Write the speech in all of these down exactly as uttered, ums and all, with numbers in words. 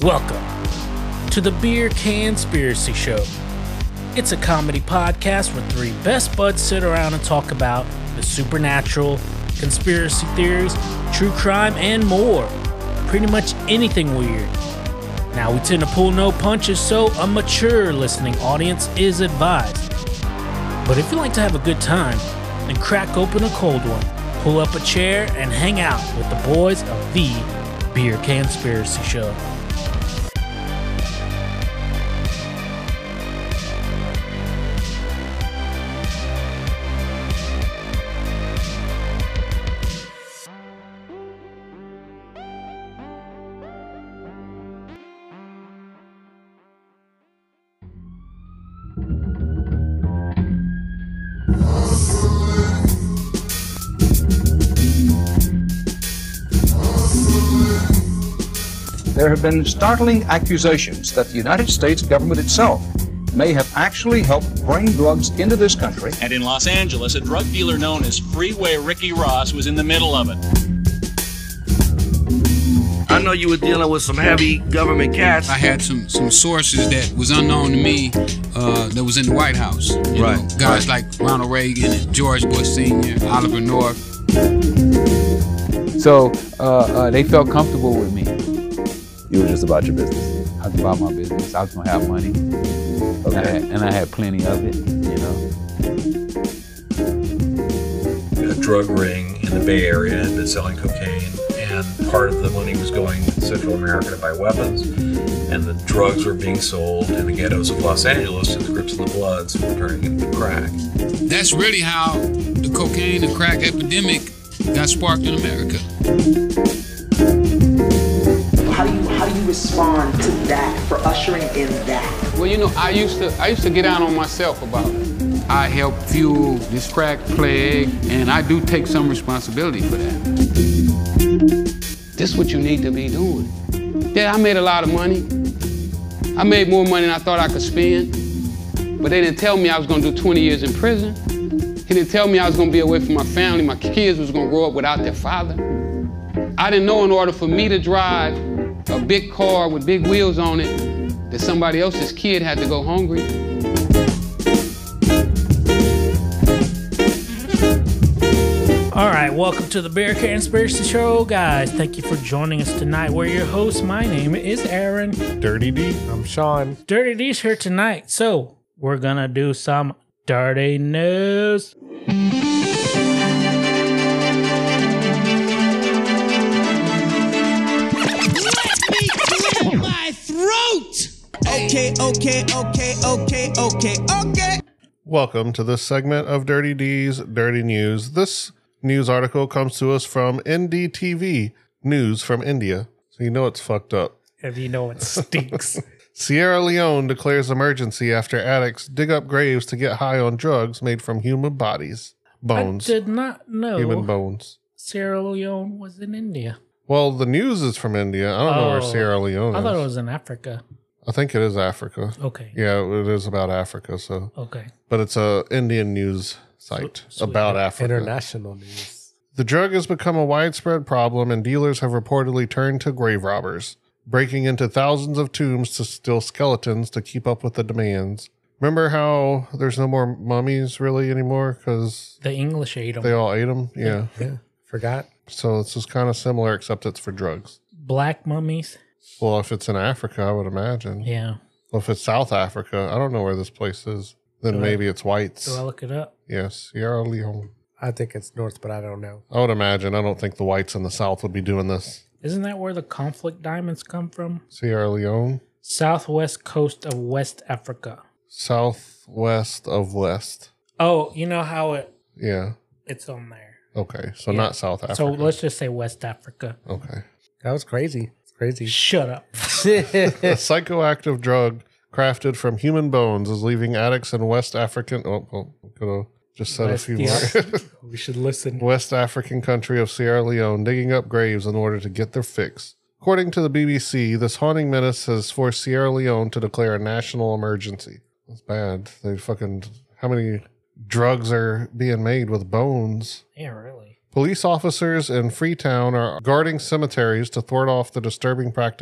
Welcome to the Beer Canspiracy Show. It's a comedy podcast where three best buds sit around and talk about the supernatural, conspiracy theories, true crime, and more. Pretty much anything weird. Now, we tend to pull no punches, so a mature listening audience is advised. But if you like to have a good time, then crack open a cold one, pull up a chair, and hang out with the boys of the Beer Canspiracy Show. There have been startling accusations that the United States government itself may have actually helped bring drugs into this country. And in Los Angeles, a drug dealer known as Freeway Ricky Ross was in the middle of it. I know you were dealing with some heavy government cats. I had some some sources that was unknown to me uh, that was in the White House. You right. know, guys right. like Ronald Reagan and George Bush Senior, Oliver North. So uh, uh, they felt comfortable with me. You were just about your business. I was about my business. I was gonna have money, Okay. and I had, and I had plenty of it. You know. A drug ring in the Bay Area had been selling cocaine, and part of the money was going to Central America to buy weapons, and the drugs were being sold in the ghettos of Los Angeles, and the Crips and the Bloods were turning into crack. That's really how the cocaine and crack epidemic got sparked in America. How do you how do you respond to that, for ushering in that? Well, you know, I used to I used to get down on myself about it. I helped fuel this crack plague, and I do take some responsibility for that. This is what you need to be doing. Yeah, I made a lot of money. I made more money than I thought I could spend. But they didn't tell me I was gonna do twenty years in prison. He didn't tell me I was gonna be away from my family. My kids was gonna grow up without their father. I didn't know in order for me to drive a big car with big wheels on it, that somebody else's kid had to go hungry. All right, welcome to the Beer Canspiracy Show, guys. Thank you for joining us tonight. We're your hosts. My name is Aaron. Dirty D. I'm Sean. Dirty D's here tonight. So, we're gonna do some dirty news. My throat! Okay, okay, okay, okay, okay, okay. Welcome to this segment of Dirty D's Dirty News. This news article comes to us from N D T V, news from India. So you know it's fucked up. If you know it stinks. Sierra Leone declares emergency after addicts dig up graves to get high on drugs made from human bodies. Bones. I did not know Human bones. Sierra Leone was in India. Well, the news is from India. I don't know where Oh, Sierra Leone I is. thought it was in Africa. I think it is Africa. Okay. Yeah, it is about Africa. So, Okay. but it's a Indian news site Sweet. about Africa. International news. The drug has become a widespread problem, and dealers have reportedly turned to grave robbers, breaking into thousands of tombs to steal skeletons to keep up with the demands. Remember how there's no more mummies really anymore because The English ate them. they all ate them? Yeah. Yeah, forgot. So it's just kind of similar, except it's for drugs. Black mummies. Well, if it's in Africa, I would imagine. Yeah. Well, if it's South Africa, I don't know where this place is. Then Do I- maybe it's whites. Do I look it up? Yes, Sierra Leone. I think it's north, but I don't know. I would imagine. I don't think the whites in the South would be doing this. Isn't that where the conflict diamonds come from? Sierra Leone? Southwest coast of West Africa. Southwest of West. Oh, you know how it Yeah. it's on there. Okay. So Yeah. not South Africa. So let's just say West Africa. Okay. That was crazy. It's crazy. Shut up. A psychoactive drug crafted from human bones is leaving addicts in West African. Oh, well, could have just said West- a few yeah. more. We should listen. West African country of Sierra Leone digging up graves in order to get their fix. According to the B B C, this haunting menace has forced Sierra Leone to declare a national emergency. That's bad. They fucking, how many drugs are being made with bones? Yeah, really. Police officers in Freetown are guarding cemeteries to thwart off the disturbing practice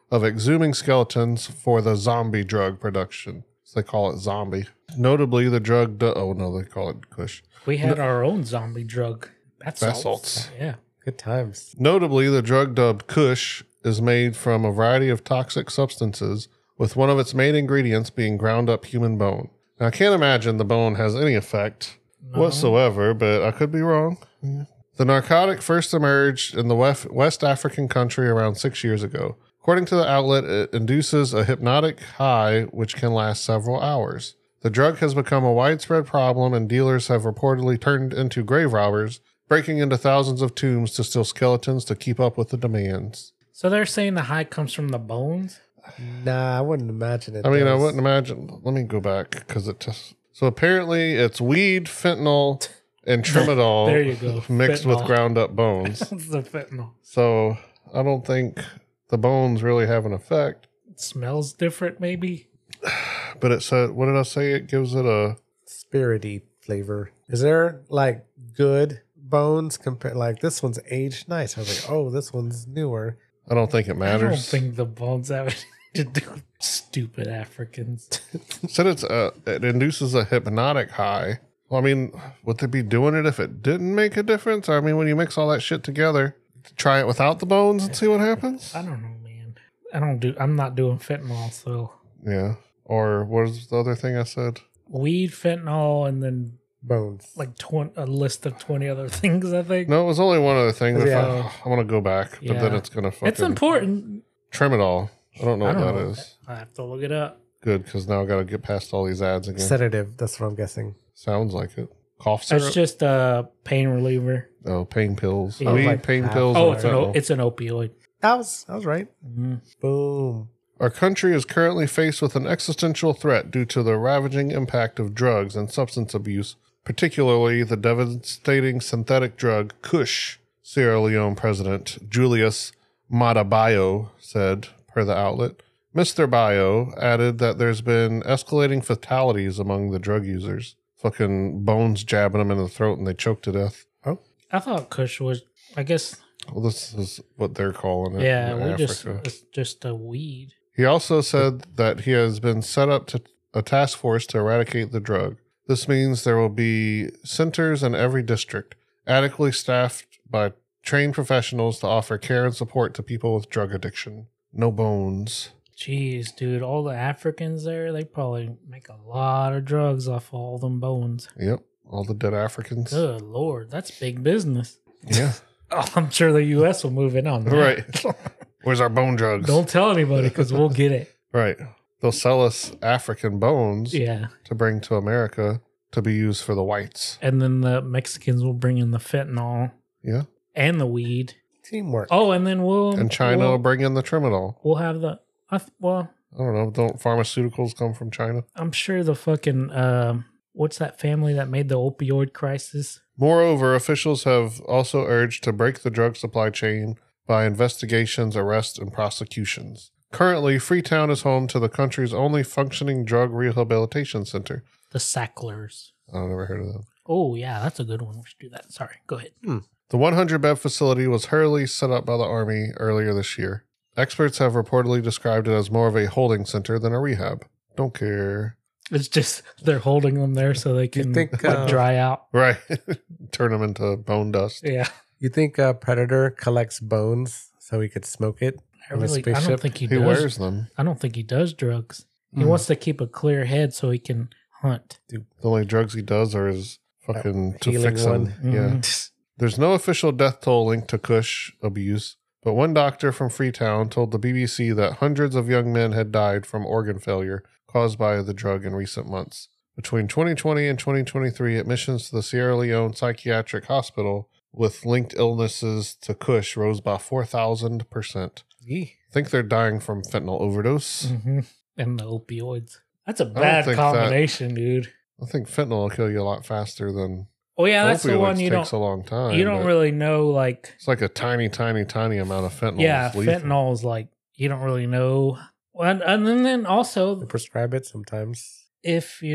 of exhuming skeletons for the zombie drug production. So they call it zombie. Notably, the drug... Do- oh, no, they call it Kush. We had our own zombie drug. Bath Bath salts. salts. Yeah. Good times. Notably, the drug dubbed Kush is made from a variety of toxic substances, with one of its main ingredients being ground up human bone. Now, I can't imagine the bone has any effect no. whatsoever, but I could be wrong. Yeah. The narcotic first emerged in the West African country around six years ago. According to the outlet, it induces a hypnotic high which can last several hours. The drug has become a widespread problem, and dealers have reportedly turned into grave robbers, breaking into thousands of tombs to steal skeletons to keep up with the demands. So they're saying the high comes from the bones? Nah, I wouldn't imagine it. I mean, does. I wouldn't imagine. Let me go back because it just. So apparently, it's weed, fentanyl, and tramadol. There you go. Mixed Fentanyl. with ground up bones. It's the fentanyl. So I don't think the bones really have an effect. It smells different, maybe. But it said, what did I say? It gives it a spirity flavor. Is there like good bones compared? Like this one's aged nice. I was like, oh, this one's newer. I don't think it matters. I don't think the bones have anything to do with stupid Africans. It said it's a, it induces a hypnotic high. Well, I mean, would they be doing it if it didn't make a difference? I mean, when you mix all that shit together, try it without the bones and see what happens? I don't know, man. I don't do, I'm not doing fentanyl, so. Yeah. Or what was the other thing I said? Weed, fentanyl, and then bones. Like twenty, a list of twenty other things, I think. No, it was only one other thing. If Yeah. I, I want to go back, but Yeah. then it's going to fucking... It's important. Tramadol. I don't know I what don't that know. is. I have to look it up. Good, because now I got to get past all these ads again. Sedative. That's what I'm guessing. Sounds like it. Cough syrup? It's just a pain reliever. Oh, pain pills. Yeah. Weed, Like pain half. pills, Oh, and it's an, o- fentanyl. it's an opioid. I was, I was right. Mm-hmm. Boom. Our country is currently faced with an existential threat due to the ravaging impact of drugs and substance abuse, particularly the devastating synthetic drug Kush, Sierra Leone President Julius Maada Bio said, per the outlet. Mister Bio added that there's been escalating fatalities among the drug users. Fucking bones jabbing them in the throat and they choke to death. Oh. I thought Kush was, I guess, Well, this is what they're calling it. yeah, in we Africa. just, it's just a weed. He also said that he has been set up to a task force to eradicate the drug. This means there will be centers in every district, adequately staffed by trained professionals to offer care and support to people with drug addiction. No bones. Jeez, dude, all the Africans there, they probably make a lot of drugs off all them bones. Yep, all the dead Africans. Good Lord, that's big business. Yeah. Oh, I'm sure the U S will move in on that. Right. Where's our bone drugs? Don't tell anybody because we'll get it. Right. They'll sell us African bones Yeah. to bring to America to be used for the whites. And then the Mexicans will bring in the fentanyl Yeah. and the weed. Teamwork. Oh, and then we'll And China we'll, will bring in the tramadol. we'll have the I th- well, I don't know. Don't pharmaceuticals come from China? I'm sure the fucking um, what's that family that made the opioid crisis? Moreover, officials have also urged to break the drug supply chain by investigations, arrests, and prosecutions. Currently, Freetown is home to the country's only functioning drug rehabilitation center. The Sacklers. I've never heard of them. Oh yeah, that's a good one. We should do that. Sorry, go ahead. Hmm. The one hundred bed facility was hurriedly set up by the Army earlier this year. Experts have reportedly described it as more of a holding center than a rehab. Don't care. It's just they're holding them there so they can think, like, uh, dry out. Right. Turn them into bone dust. Yeah. You think a predator collects bones so he could smoke it I, on a really, I spaceship? don't think he, He does. wears them. I don't think he does drugs. He Mm. wants to keep a clear head so he can hunt. The only drugs he does are his fucking to healing fix them. one. Mm-hmm. Yeah. There's no official death toll linked to Kush abuse, but one doctor from Freetown told the B B C that hundreds of young men had died from organ failure caused by the drug in recent months. Between twenty twenty and twenty twenty-three, admissions to the Sierra Leone Psychiatric Hospital with linked illnesses to Kush rose by four thousand percent. Yee. I think they're dying from fentanyl overdose. Mm-hmm. And the opioids. That's a don't bad think combination, dude. I think fentanyl will kill you a lot faster than Oh yeah, that's the opioids. one you takes don't. a long time. You don't but really know, like. It's like a tiny, tiny, tiny amount of fentanyl. Yeah, is lethal. fentanyl is like you don't really know. And, and then, then also, They prescribe it sometimes. if you don't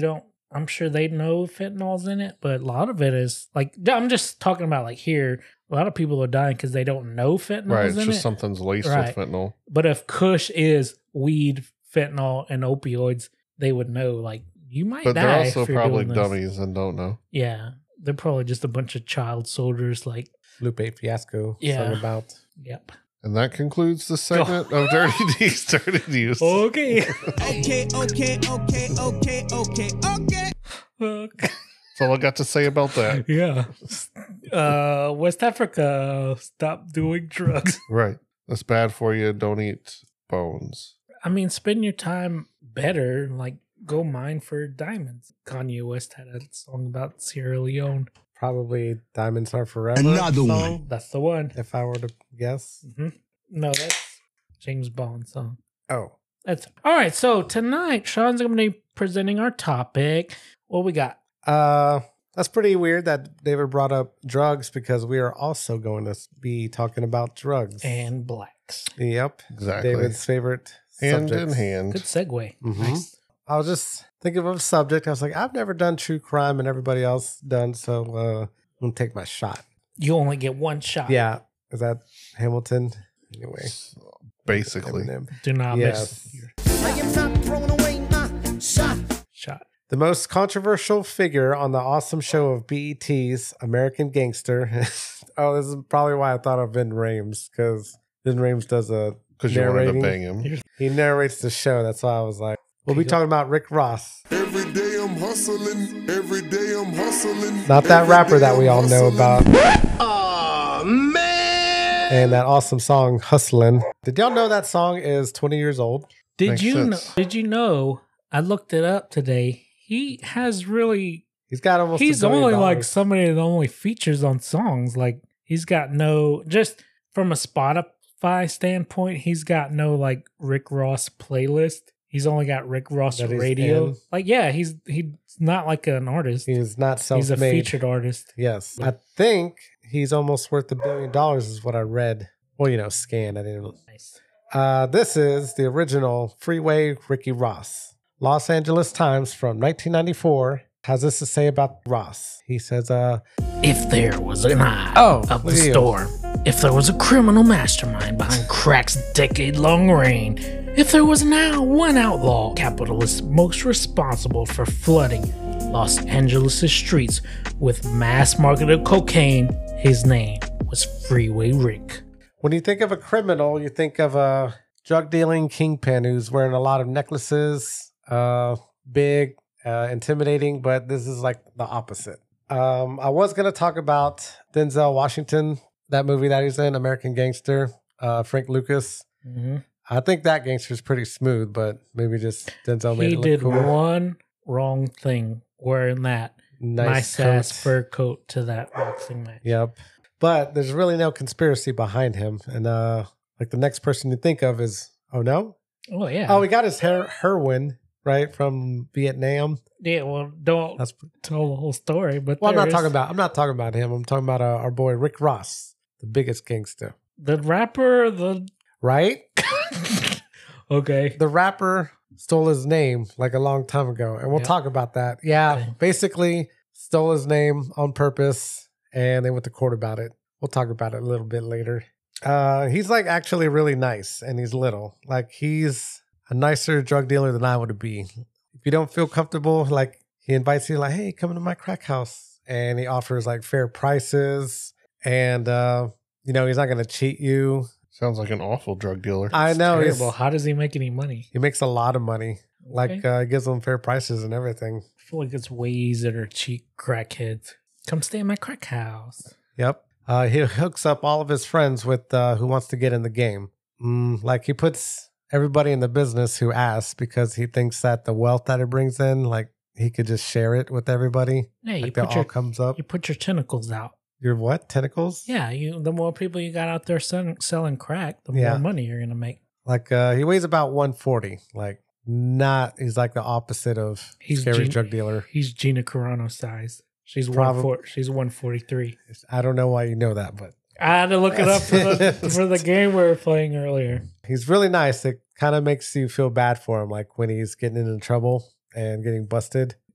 I'm sure they know fentanyl's in it, but a lot of it is like, I'm just talking about like here, a lot of people are dying because they don't know fentanyl's Right, in it's just it. something's laced Right. with fentanyl. But if Kush is weed, fentanyl, and opioids, they would know like you might But die. they're also if you're probably doing this. dummies and don't know. Yeah, they're probably just a bunch of child soldiers. Like Lupe Fiasco Yeah. sung about. Yep. And that concludes the segment of Dirty D's Dirty News. Okay. Okay, okay, okay, okay, okay, okay. That's all I got to say about that. Yeah. Uh, West Africa, stop doing drugs. Right. That's bad for you. Don't eat bones. I mean, spend your time better. Like, go mine for diamonds. Kanye West had a song about Sierra Leone. Probably Diamonds Are Forever. Another song, one. That's the one. If I were to guess. Mm-hmm. No, that's James Bond song. Oh. That's all right. So tonight, Sean's going to be presenting our topic. What we got? Uh, that's pretty weird that David brought up drugs because we are also going to be talking about drugs. And blacks. Yep. Exactly. David's favorite Hand subjects. in hand. Good segue. Mhm. Nice. I was just thinking of a subject. I was like, I've never done true crime and everybody else done, so uh, I'm going to take my shot. You only get one shot. Yeah. Is that Hamilton? Anyway. Basically. Eminem. Do not Yes. miss I am not throwing away my shot. shot. The most controversial figure on the awesome show of B E T's American Gangster. Oh, this is probably why I thought of Vin Rames, because Vin Rames does a Because you wanted to narrating. bang him. He narrates the show. That's why I was like, we'll be talking about Rick Ross. Every day I'm hustling. Every day I'm hustling. Not that Every rapper day that we I'm all know hustling. about. Oh, man. And that awesome song, Hustlin'. Did y'all know that song is twenty years old? Did Makes you know? sense. Did you know? I looked it up today. He has really. He's got almost. He's a billion only like dollars. somebody that only features on songs. Like he's got no. Just from a Spotify standpoint, he's got no like Rick Ross playlist. He's only got Rick Ross That he's radio. in. Like yeah, he's he's not like an artist. He's not He's self-made. a featured artist. Yes. I think he's almost worth a billion dollars is what I read. Well, you know, scan. I didn't. Nice. Uh, this is the original Freeway Ricky Ross. Los Angeles Times from nineteen ninety-four has this to say about Ross. He says, uh, If there was an eye Oh, of the look at you. storm, if there was a criminal mastermind behind crack's decade-long reign, if there was now one outlaw capitalist most responsible for flooding Los Angeles' streets with mass-marketed cocaine, his name was Freeway Rick. when you think of a criminal, you think of a drug dealing kingpin who's wearing a lot of necklaces, uh, big, uh, intimidating, but this is like the opposite. Um, I was going to talk about Denzel Washington, that movie that he's in, American Gangster, uh, Frank Lucas. Mm-hmm. I think that gangster's pretty smooth, but maybe just Denzel made He it look did cool. one wrong thing wearing that Nice nice, ass coat. fur coat to that boxing match. Yep. But there's really no conspiracy behind him. And uh like the next person you think of is, oh no? Oh yeah. Oh, we got his her- heroin, right? From Vietnam. Yeah, well, don't That's tell the whole story, but well, I'm there not is- talking about I'm not talking about him. I'm talking about uh, our boy Rick Ross, the biggest gangster. the rapper, the Right? okay. The rapper stole his name like a long time ago, and we'll Yeah. talk about that. Yeah, Okay. basically stole his name on purpose, and they went to court about it. We'll talk about it a little bit later. Uh, he's like actually really nice, and he's little. Like he's a nicer drug dealer than I would be. If you don't feel comfortable, like he invites you, like, hey, come into my crack house, and he offers like fair prices, and uh, you know he's not gonna cheat you. Sounds like an awful drug dealer. I know he's, Terrible. How does he make any money? he makes a lot of money. Like Okay. uh, gives them fair prices and everything. I feel like it's ways that are cheap crackheads. Come stay in my crack house. Yep. Uh, he hooks up all of his friends with uh, who wants to get in the game. Mm, like he puts everybody in the business who asks because he thinks that the wealth that it brings in, like he could just share it with everybody. Yeah, you like that put all your comes up. you put your tentacles out. Your what? Tentacles? Yeah, you. The more people you got out there selling, selling crack, the Yeah. more money you're gonna make. Like uh, he weighs about one forty. Like not. He's like the opposite of He's scary Gina, drug dealer. He's Gina Carano size. She's Probab- one four, She's one forty three. I don't know why you know that, but I had to look it up for the for the game we were playing earlier. he's really nice. It kind of makes you feel bad for him, like when he's getting into trouble and getting busted.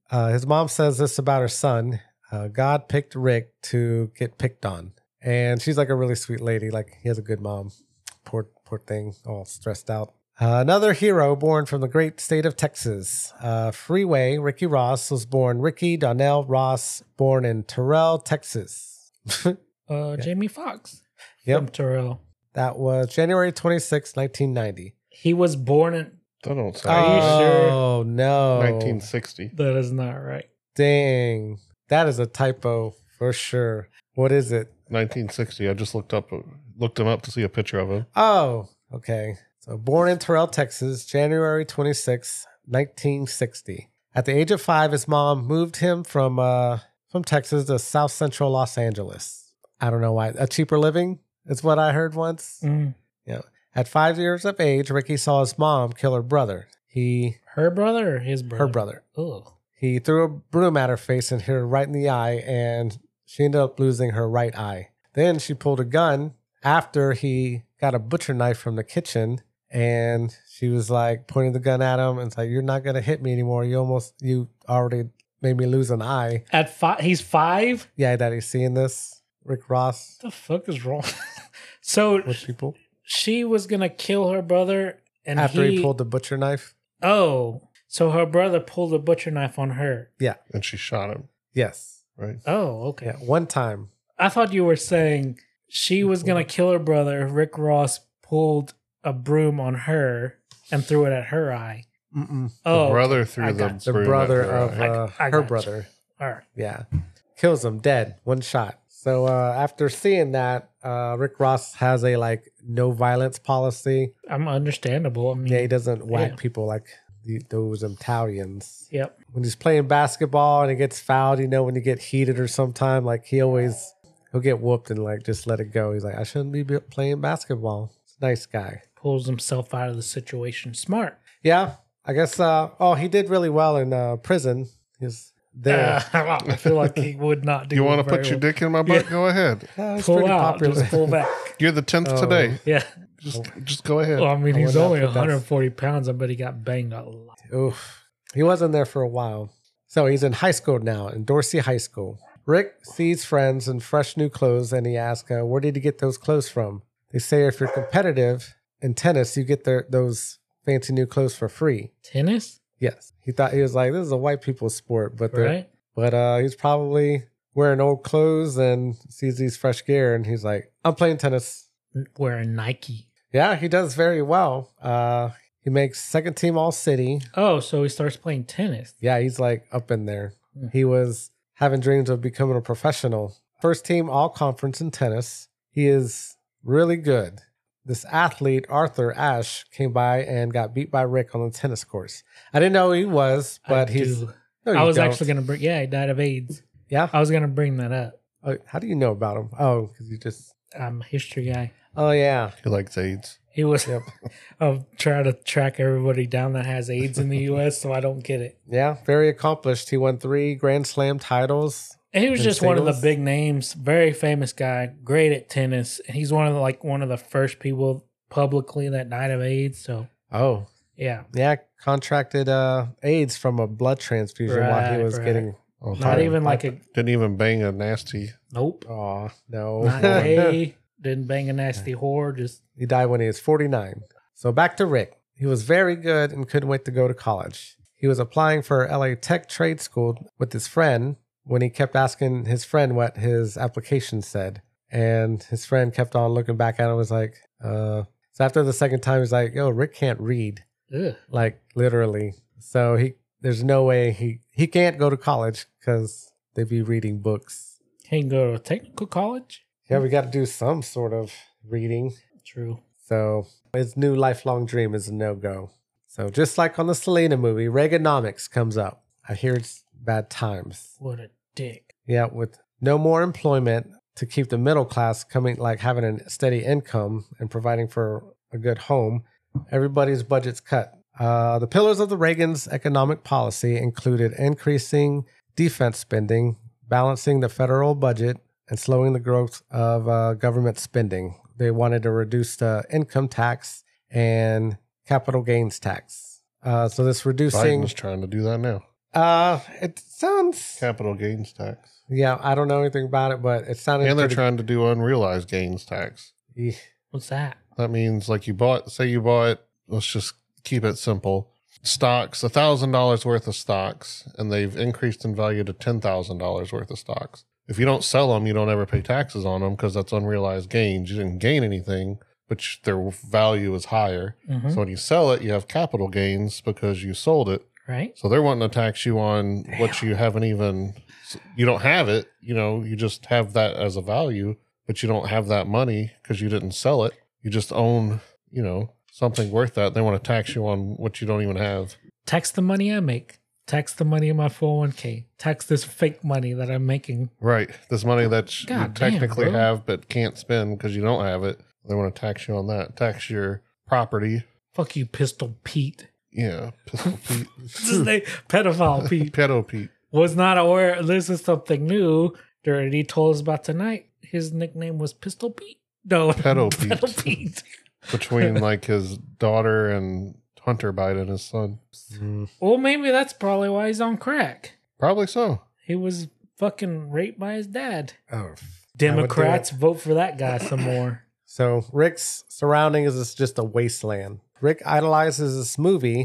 Uh, his mom says this about her son. Uh, God picked Rick to get picked on. And she's like a really sweet lady. Like, he has a good mom. Poor, poor thing, all stressed out. Uh, another hero born from the great state of Texas. Uh, Freeway Ricky Ross was born Ricky Donnell Ross, born in Terrell, Texas. uh, yeah. Jamie Foxx yep. from Terrell. That was January twenty-sixth, nineteen ninety. He was born in... That don't sound Are you oh, sure? Oh, no. nineteen sixty. That is not right. Dang. That is a typo for sure. What is it? nineteen sixty. I just looked up, looked him up to see a picture of him. Oh, okay. So born in Terrell, Texas, January twenty-sixth, nineteen sixty. At the age of five, his mom moved him from uh, from Texas to South Central Los Angeles. I don't know why. A cheaper living is what I heard once. Mm. Yeah. At five years of age, Ricky saw his mom kill her brother. He Her brother or his brother? Her brother. Ugh. He threw a broom at her face and hit her right in the eye, and she ended up losing her right eye. Then she pulled a gun after he got a butcher knife from the kitchen, and she was like pointing the gun at him and it's like, "You're not gonna hit me anymore. You almost, you already made me lose an eye." At five, he's five. Yeah, Daddy's seeing this. Rick Ross. What the fuck is wrong? So with people, she was gonna kill her brother, and after he, he pulled the butcher knife. Oh, so her brother pulled a butcher knife on her. Yeah, and she shot him. Yes. Right. Oh, okay. Yeah, one time. I thought you were saying she was gonna kill her brother. Rick Ross pulled a broom on her and threw it at her eye. Mm-mm. Oh, the brother okay. threw the the broom brother at her of eye. uh, I, I her got brother. You. All right. Yeah, kills him dead, one shot. So uh, after seeing that, uh, Rick Ross has a like no violence policy. I'm understandable. I mean, yeah, he doesn't whack yeah. people like the, those Italians. Yep. When he's playing basketball and he gets fouled, you know, when you get heated or sometime, like he always he'll get whooped and like just let it go. He's like, I shouldn't be playing basketball. It's a nice guy. Pulls himself out of the situation. Smart. Yeah, I guess. Uh, oh, he did really well in uh, prison. He's there. Uh, I feel like he would not do. You want to very put your well. dick in my butt? Yeah. Go ahead. Uh, he's pull pretty out. popular. Just pull back. You're the tenth Oh. today. Yeah. Just, just go ahead. Well, I mean, I he's would not only put one that- hundred forty pounds. I bet he got banged a lot. Oof. He wasn't there for a while. So he's in high school now, in Dorsey High School. Rick sees friends in fresh new clothes and he asks, uh, where did he get those clothes from? They say if you're competitive in tennis, you get their, those fancy new clothes for free. Tennis? Yes. He thought, he was like, this is a white people's sport. But they're- Right. but uh, he's probably wearing old clothes and sees these fresh gear and he's like, I'm playing tennis. Wearing Nike. Yeah, he does very well. Uh, he makes second team all city. Oh, so he starts playing tennis. Yeah, he's like up in there. Hmm. He was having dreams of becoming a professional. First team all conference in tennis. He is really good. This athlete, Arthur Ashe, came by and got beat by Rick on the tennis course. I didn't know who he was, but I he's. do. No, you I was don't. actually going to bring, yeah, he died of AIDS. Yeah. I was going to bring that up. Oh, how do you know about him? Oh, because you just. I'm a history guy. Oh, yeah. He likes AIDS. He was Yep. of trying to track everybody down that has AIDS in the U S, so I don't get it. Yeah, very accomplished. He won three Grand Slam titles. And he was in just one of the singles. big names, very famous guy, great at tennis. He's one of the, like one of the first people publicly that died of AIDS. So Oh, yeah, yeah. Contracted uh, AIDS from a blood transfusion while he Right, was right. getting. Oh, not sorry. even like a Didn't even bang a nasty. nope, Oh, no. not a didn't bang a nasty whore. Just He died when he was forty-nine. So back to Rick. He was very good and couldn't wait to go to college. He was applying for L A Tech Trade School with his friend when he kept asking his friend what his application said. And his friend kept on looking back at him and was like, uh, so after the second time, he's like, yo, Rick can't read. ugh. Like literally. So he, there's no way he, he can't go to college because they'd be reading books. He can go to a technical college. Yeah, we got to do some sort of reading. True. So his new lifelong dream is a no-go. So just like on the Selena movie, Reaganomics comes up. I hear it's bad times. What a dick. Yeah, with no more employment to keep the middle class coming, like having a steady income and providing for a good home, everybody's budget's cut. Uh, the pillars of the Reagan's economic policy included increasing defense spending, balancing the federal budget, and slowing the growth of uh, government spending. They wanted to reduce the income tax and capital gains tax. Uh, so this reducing... Biden's trying to do that now. Uh, it sounds capital gains tax. Yeah, I don't know anything about it, but it sounded. And they're pretty... trying to do unrealized gains tax. Yeah. What's that? That means like you bought, say you bought, let's just keep it simple, stocks, a thousand dollars worth of stocks, and they've increased in value to ten thousand dollars worth of stocks. If you don't sell them, you don't ever pay taxes on them because that's unrealized gains. You didn't gain anything, but their value is higher. Mm-hmm. So when you sell it, you have capital gains because you sold it. Right. So they're wanting to tax you on Damn. what you haven't even, you don't have it, you know, you just have that as a value, but you don't have that money because you didn't sell it. You just own, you know, something worth that. They want to tax you on what you don't even have. Tax the money I make. Tax the money in my four oh one k. Tax this fake money that I'm making. Right. This money that God you damn, technically bro. have but can't spend because you don't have it. They want to tax you on that. Tax your property. Fuck you, Pistol Pete. Yeah, Pistol Pete. This is a pedophile Pete. Pedo Pete. Was not aware this is something new that he told us about tonight. His nickname was Pistol Pete. No, Pedo Pete. Pedo Pete. Between like his daughter and Hunter Biden, his son. Mm. Well, maybe that's probably why he's on crack. Probably so. He was fucking raped by his dad. Oh, Democrats, vote for that guy some more. So Rick's surroundings is just a wasteland. Rick idolizes this movie,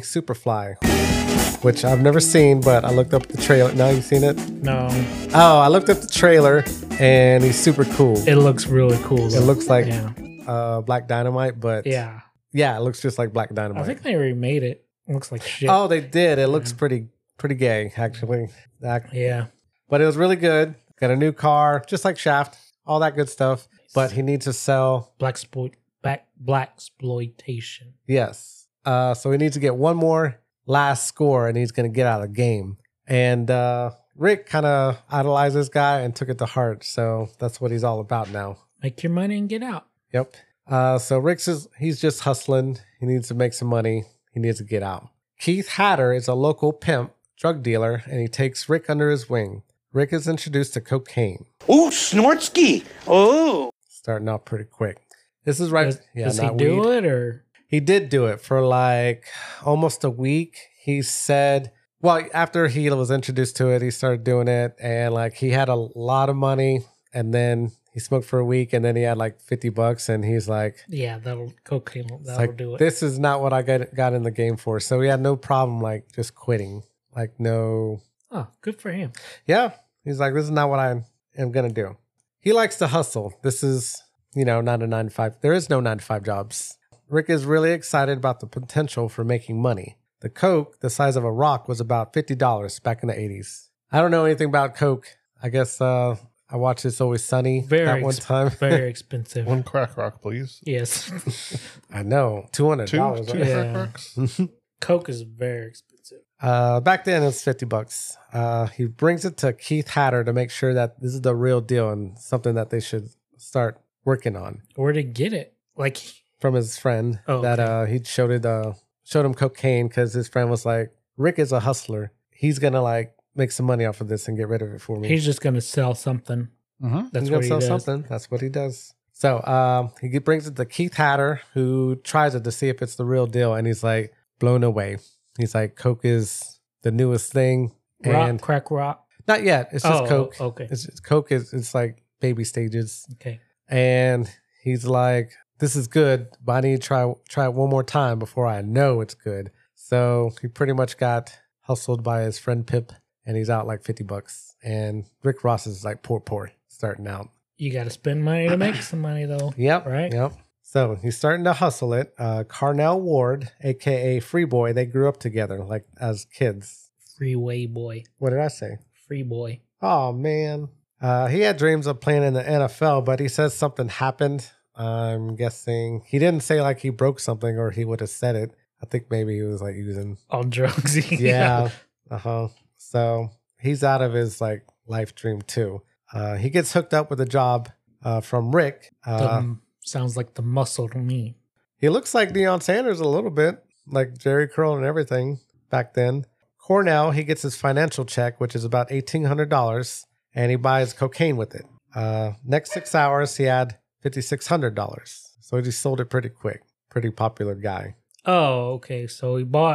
Superfly, which I've never seen, but I looked up the trailer. No, you seen it? No. Oh, I looked up the trailer, and he's super cool. It looks really cool. It though. looks like yeah. uh, Black Dynamite, but yeah, yeah, it looks just like Black Dynamite. I think they remade it. It looks like shit. Oh, they did. It looks pretty pretty gay, actually. That, yeah. But it was really good. Got a new car, just like Shaft, all that good stuff. But he needs to sell black sploit, back black exploitation. Yes. Uh, so he needs to get one more last score, and he's going to get out of the game. And uh, Rick kind of idolized this guy and took it to heart. So that's what he's all about now. Make your money and get out. Yep. Uh, so Rick's is, he's just hustling. He needs to make some money. He needs to get out. Keith Hatter is a local pimp, drug dealer, and he takes Rick under his wing. Rick is introduced to cocaine. Ooh, Snortsky. Oh. Starting off pretty quick. This is right. Does, yeah, does he not do weed. it or? He did do it for like almost a week. He said, well, after he was introduced to it, he started doing it, and like he had a lot of money, and then he smoked for a week, and then he had like fifty bucks, and he's like, yeah, that'll cocaine. That'll like, do it. This is not what I got got in the game for. So he had no problem like just quitting. Like no. Oh, good for him. Yeah, he's like, this is not what I am gonna do. He likes to hustle. This is, you know, not a nine to five. There is no nine to five jobs. Rick is really excited about the potential for making money. The Coke, the size of a rock, was about fifty dollars back in the eighties. I don't know anything about Coke. I guess uh, I watched It's Always Sunny Very that one ex- time. Very expensive. One crack rock, please. Yes. I know. two hundred dollars. Two, two right? crack Yeah. rocks? Coke is very expensive. Uh, back then, it was fifty bucks. Uh, he brings it to Keith Hatter to make sure that this is the real deal and something that they should start working on. Where'd he get it? Like from his friend oh, that okay. uh, he showed it. Uh, showed him cocaine because his friend was like, "Rick is a hustler. He's gonna like make some money off of this and get rid of it for me." He's just gonna sell something. Mm-hmm. That's He's what gonna he sell does. something. That's what he does. So um, he brings it to Keith Hatter, who tries it to see if it's the real deal, and he's like blown away. He's like, "Coke is the newest thing." Rock, And crack rock. not yet. It's just Oh, Coke. okay. It's just, Coke is it's like baby stages. Okay. And he's like, "This is good, but I need to try try it one more time before I know it's good." So he pretty much got hustled by his friend Pip, and he's out like fifty bucks. And Rick Ross is like poor, poor, starting out. You got to spend money to make some money, though. Yep. Right. Yep. So he's starting to hustle it. Uh, Carnell Ward, aka Free Boy, they grew up together like as kids. Freeway boy. What did I say? Free boy. Oh man. Uh, he had dreams of playing in the N F L, but he says something happened. I'm guessing he didn't say like he broke something or he would have said it. I think maybe he was like using on drugs. Yeah. Uh huh. So he's out of his like life dream too. Uh, he gets hooked up with a job uh, from Rick. Uh, The- sounds like the muscle to me. He looks like Deion Sanders a little bit, like Jerry Curl and everything back then. Cornell, he gets his financial check, which is about eighteen hundred dollars, and he buys cocaine with it. Uh, next six hours, he had five thousand six hundred dollars. So he just sold it pretty quick. Pretty popular guy. Oh, okay. So he bought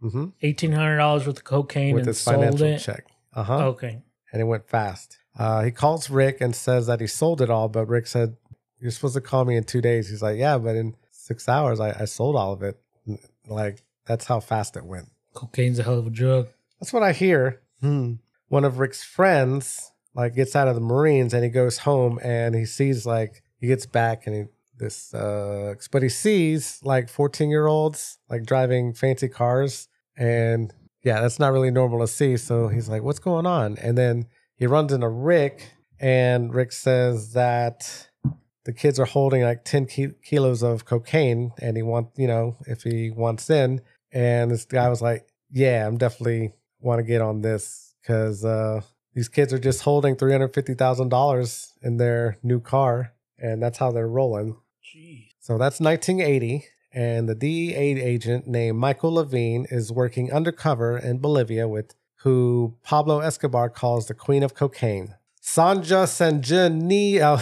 Mm-hmm. eighteen hundred dollars worth of cocaine With and his sold financial it. check. Uh-huh. Okay. And it went fast. Uh, he calls Rick and says that he sold it all, but Rick said, "You're supposed to call me in two days." He's like, "Yeah, but in six hours, I, I sold all of it." Like, that's how fast it went. Cocaine's a hell of a drug. That's what I hear. Hmm. One of Rick's friends, like, gets out of the Marines and he goes home and he sees, like, he gets back and he, this, uh, but he sees, like, fourteen year olds, like, driving fancy cars. And yeah, that's not really normal to see. So he's like, "What's going on?" And then he runs into Rick, and Rick says that the kids are holding like ten ki- kilos of cocaine, and he wants, you know, if he wants in. And this guy was like, "Yeah, I'm definitely want to get on this because uh, these kids are just holding three hundred fifty thousand dollars in their new car, and that's how they're rolling." Jeez. So that's nineteen eighty. And the D E A agent named Michael Levine is working undercover in Bolivia with who Pablo Escobar calls the Queen of Cocaine, Sanja Sanjini, uh,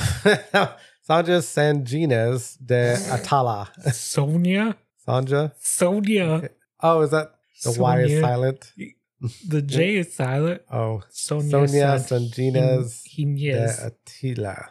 Sanja Sanginez de Atala. Sonia? Sanja? Sonia. Oh, is that the Y is Sonia. silent? The J is silent. Oh, Sonia, Sonia San- Sanginez Hin- Hinez. de Atila.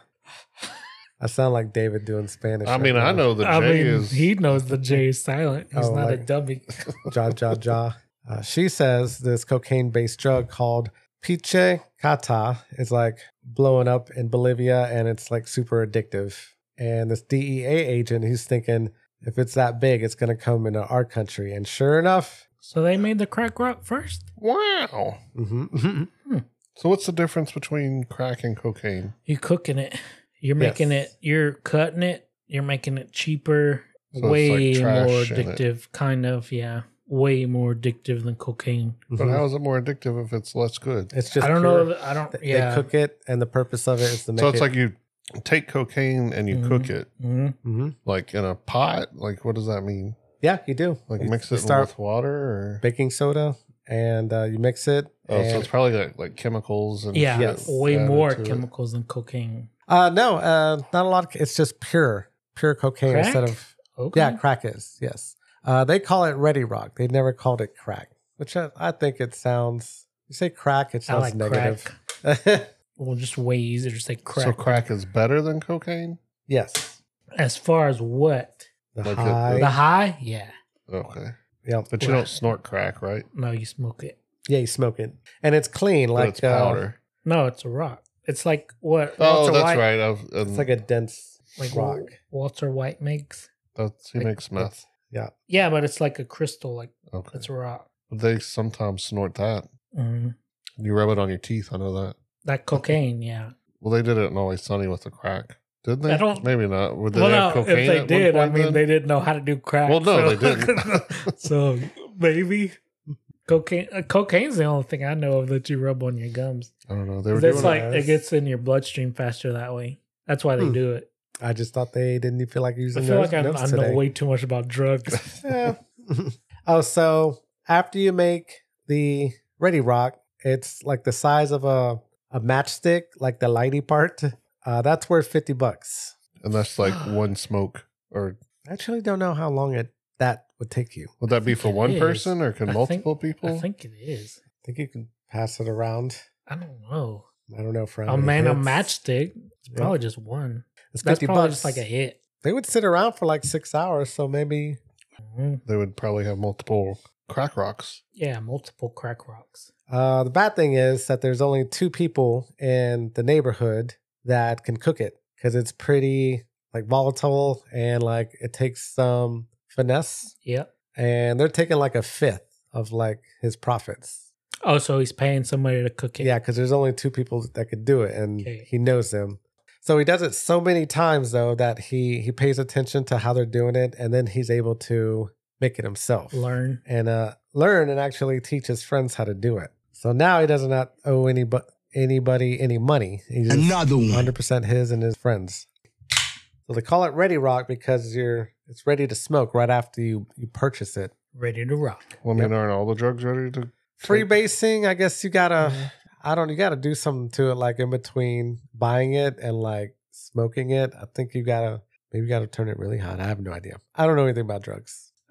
I sound like David doing Spanish. I mean, right I now. know the J I mean, is. he knows the J is silent. He's Oh, not like- a dummy. Ja, ja, ja. Uh, she says this cocaine-based drug called Piche Cata is like blowing up in Bolivia, and it's like super addictive. And this D E A agent, he's thinking if it's that big, it's going to come into our country. And sure enough, So they made the crack rock first? Wow. mhm. So what's the difference between crack and cocaine? You're cooking it. You're Yes. making it. You're cutting it. You're making it cheaper. So it's way like trash more in it. addictive. Kind of, yeah. Way more addictive than cocaine. But how is it more addictive if it's less good? It's just I don't pure- know. if- I don't. They, Yeah. they cook it, and the purpose of it is to make So it's it. like you take cocaine and you Mhm. cook it Mhm. Mhm. like in a pot. Like what does that mean? Yeah, you do. Like You- mix you it start with water or baking soda, and uh, you mix it. oh, so and- it's probably like, like chemicals and Yeah. Yes. Way added more to it. chemicals than cocaine. Uh, no, uh, not a lot. Of, it's just pure, pure cocaine Crack? instead of Okay. yeah, crack is yes. Uh, they call it Ready Rock. They never called it crack, which I, I think it sounds. You say crack, it I sounds like negative. crack. Well, just way easier to say crack. So crack is better than cocaine? Yes, As far as what? the Like it- high. The high? Yeah. Okay. yeah, But you don't snort crack, right? No, you smoke it. yeah, you smoke it, and it's clean. But Like it's uh, powder. No, it's a rock. It's like what? oh, Walter that's White, right. I've, it's like a dense Like rock. Walter White makes. that's, he Like, makes meth. Yeah, Yeah, but it's like a crystal. Like Okay. it's a rock. They sometimes snort that. hmm You rub it on your teeth. I know that. That cocaine. Yeah. Well, they did it in Always Sunny with the crack. Did they? I don't- Maybe not. Would they well, have no, cocaine if they at one did, I point mean, then? they didn't know how to do crack. Well, no, so- they didn't. so maybe cocaine. Uh, cocaine's the only thing I know of that you rub on your gums. I don't know. They were It's doing like it. it gets in your bloodstream faster that way. That's why they Hmm. do it. I just thought they didn't feel like I using. feel those like I, notes I know today. way too much about drugs. Yeah. Oh, so after you make the Ready Rock, it's like the size of a a matchstick, like the lighty part. Uh, that's worth fifty bucks. And that's like one smoke. Or I actually don't know how long it that would take you. would that be for it one is. person or can I multiple think, people? I think it is. I think you can pass it around. I don't know. I don't know for how Oh many man, a hits. matchstick. It's Yeah. probably just one. It's That's fifty probably bucks. just like a hit. They would sit around for like six hours, so maybe Mhm. They would probably have multiple crack rocks. Yeah, multiple crack rocks. Uh, the bad thing is that there's only two people in the neighborhood that can cook it because it's pretty like volatile and like it takes some finesse. Yep. And they're taking like a fifth of like his profits. Oh, so he's paying somebody to cook it. Yeah, because there's only two people that could do it, and Okay. he knows them. So he does it so many times though that he he pays attention to how they're doing it, and then he's able to make it himself. Learn. and uh, learn and actually teach his friends how to do it. So now he does not owe any but anybody any money. He's just Another one. one hundred percent his and his friends. So they call it Ready Rock because you're it's ready to smoke right after you you purchase it. Ready to rock. Well, I mean, aren't all the drugs ready to? Freebasing, I guess you gotta Mm-hmm. I don't you gotta do something to it like in between buying it and like smoking it. I think you gotta maybe you gotta turn it really hot. I have no idea. I don't know anything about drugs.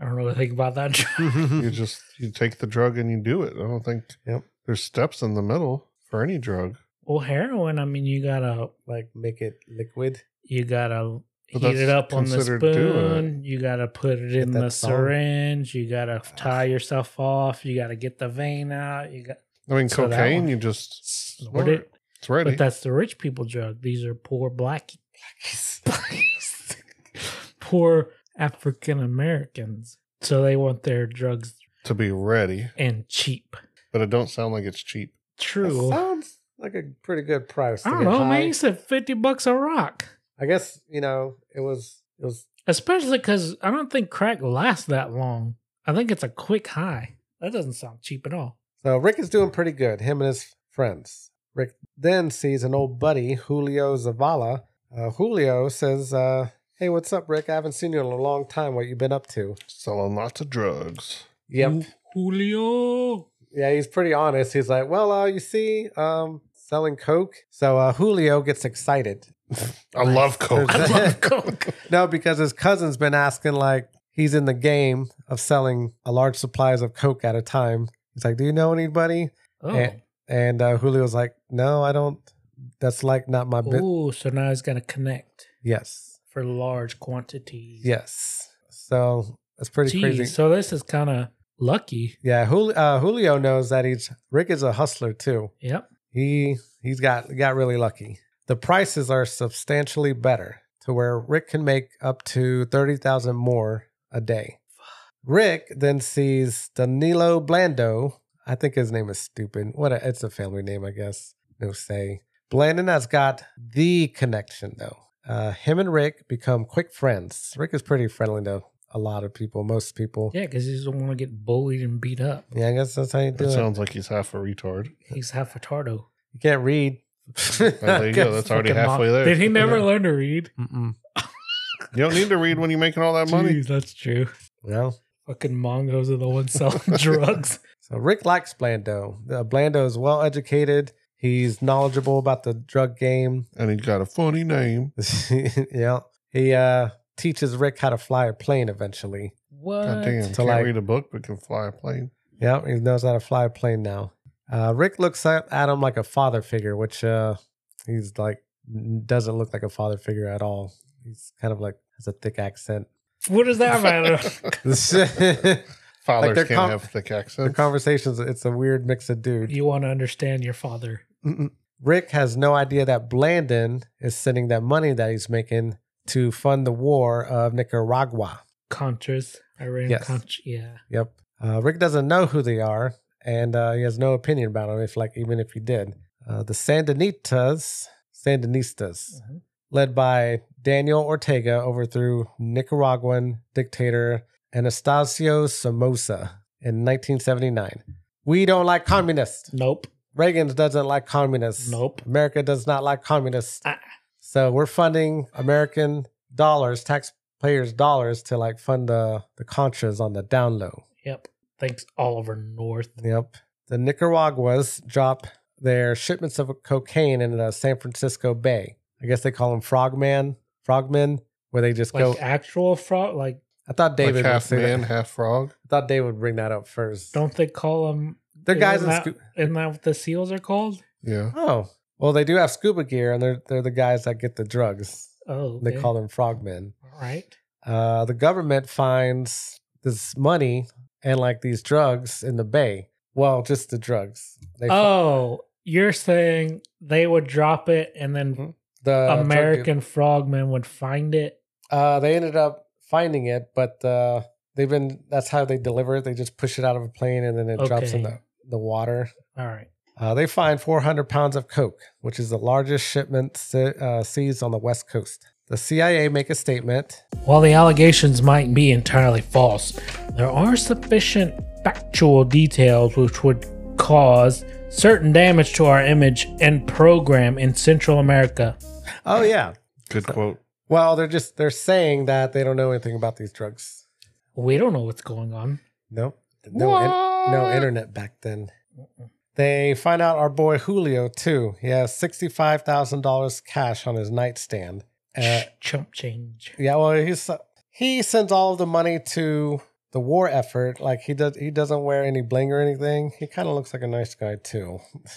I don't know anything about that drug. You just you take the drug and you do it. I don't think Yep. there's steps in the middle for any drug. Well, heroin, I mean, you gotta Like make it liquid. you gotta But heat it that's up on the considered doing spoon. You gotta put it in that the song. syringe. You gotta tie yourself off. You gotta get the vein out. You got I mean, So that cocaine, one- you just snort snort it. it. It's ready. But that's the rich people drug. These are poor black poor African Americans. So they want their drugs to be ready, and cheap. but it don't sound like it's cheap. True. That sounds like a pretty good price. to I don't get know, high. man. You said fifty bucks a rock. I guess, you know, it was it was Especially because I don't think crack lasts that long. I think it's a quick high. That doesn't sound cheap at all. so Rick is doing pretty good, him and his friends. Rick then sees an old buddy, Julio Zavala. Uh, Julio says, uh, hey, what's up, Rick? I haven't seen you in a long time. What you been up to? Selling lots of drugs. Yep. Julio. Yeah, he's pretty honest. He's like, well, uh, you see, um, selling coke. So uh, Julio gets excited. I love coke. I love coke. No, because his cousin's been asking, like, he's in the game of selling a large supplies of coke at a time. He's like, do you know anybody? Oh. And, and uh, Julio's like, no, I don't. That's like not my business. Ooh, so now he's gonna connect Yes. for large quantities. Yes. So that's pretty Jeez, crazy. so this is kind of lucky. Yeah, Julio, uh, Julio knows that he's Rick is a hustler too. Yep. He he's got got really lucky. The prices are substantially better to where Rick can make up to thirty thousand more a day. Rick then sees Danilo Blando. I think his name is stupid. What a, it's a family name, I guess. No say. Blandon has got the connection though. Uh, him and Rick become quick friends. Rick is pretty friendly to a lot of people, most people. Yeah, because he doesn't want to get bullied and beat up. Yeah, I guess that's how you do It it. sounds like he's half a retard. He's half a tardo. You can't read. Well, there you go. That's already Fucking halfway mo- there. Did he never learn to read? Mm-mm. You don't need to read when you're making all that money. Jeez, that's true. Well, Fucking Mongos are the ones selling drugs. so Rick likes Blando. Uh, Blando is well educated. He's knowledgeable about the drug game. And he's got a funny name. Yeah. He uh, teaches Rick how to fly a plane eventually. What? God damn. So Can't like- read a book, but can fly a plane. Yeah, he knows how to fly a plane now. Uh, Rick looks at, at him like a father figure, which uh, he's like, n- doesn't look like a father figure at all. He's kind of like, has a thick accent. What does that matter? Fathers their can't com- have thick The accents. conversations, it's a weird mix of dude. You want to understand your father. Mm-mm. Rick has no idea that Blandon is sending that money that he's making to fund the war of Nicaragua. Contras. Iran Yes. Contra. Yeah. Yep. Uh, Rick doesn't know who they are, and uh, he has no opinion about them. If like even if he did, uh, the Sandinitas, Sandinistas, Mhm. led by Daniel Ortega, overthrew Nicaraguan dictator Anastasio Somoza in nineteen seventy-nine. We don't like communists. Nope. Reagan doesn't like communists. Nope. America does not like communists. Ah. So we're funding American dollars, taxpayers' dollars, to like fund the the Contras on the down low. Yep. Thanks, Oliver North. Yep. The Nicaraguas drop their shipments of cocaine in the San Francisco Bay. I guess they call them frogman, frogmen, where they just Like go. actual fraud. Like, I thought David like would half say man, that. half frog. I thought David would bring that up first. don't they call them? They're guys in that, scu- Isn't that what the SEALs are called? Yeah. Oh, well, they do have scuba gear, and they're they're the guys that get the drugs. Oh, They okay. call them frogmen. All right. Uh, the government finds this money and like these drugs in the bay. Well, just the drugs. They fi- Oh, you're saying they would drop it and then the drug American frogmen would find it? Uh, they ended up finding it, but uh, they've been. That's how they deliver it. They just push it out of a plane and then it drops in Okay. the, the water. All right. Uh, they find four hundred pounds of coke, which is the largest shipment se- uh, seized on the West Coast. The C I A make a statement. While the allegations might be entirely false, there are sufficient factual details which would cause certain damage to our image and program in Central America. Oh yeah. Good quote. Well, they're just they're saying that they don't know anything about these drugs. We don't know what's going on. Nope. No, in- no internet back then. They find out our boy Julio too. He has sixty-five thousand dollars cash on his nightstand. Uh, Chump change. yeah, well, he's he sends all of the money to the war effort, like he does, he doesn't wear any bling or anything. He kind of looks like a nice guy too.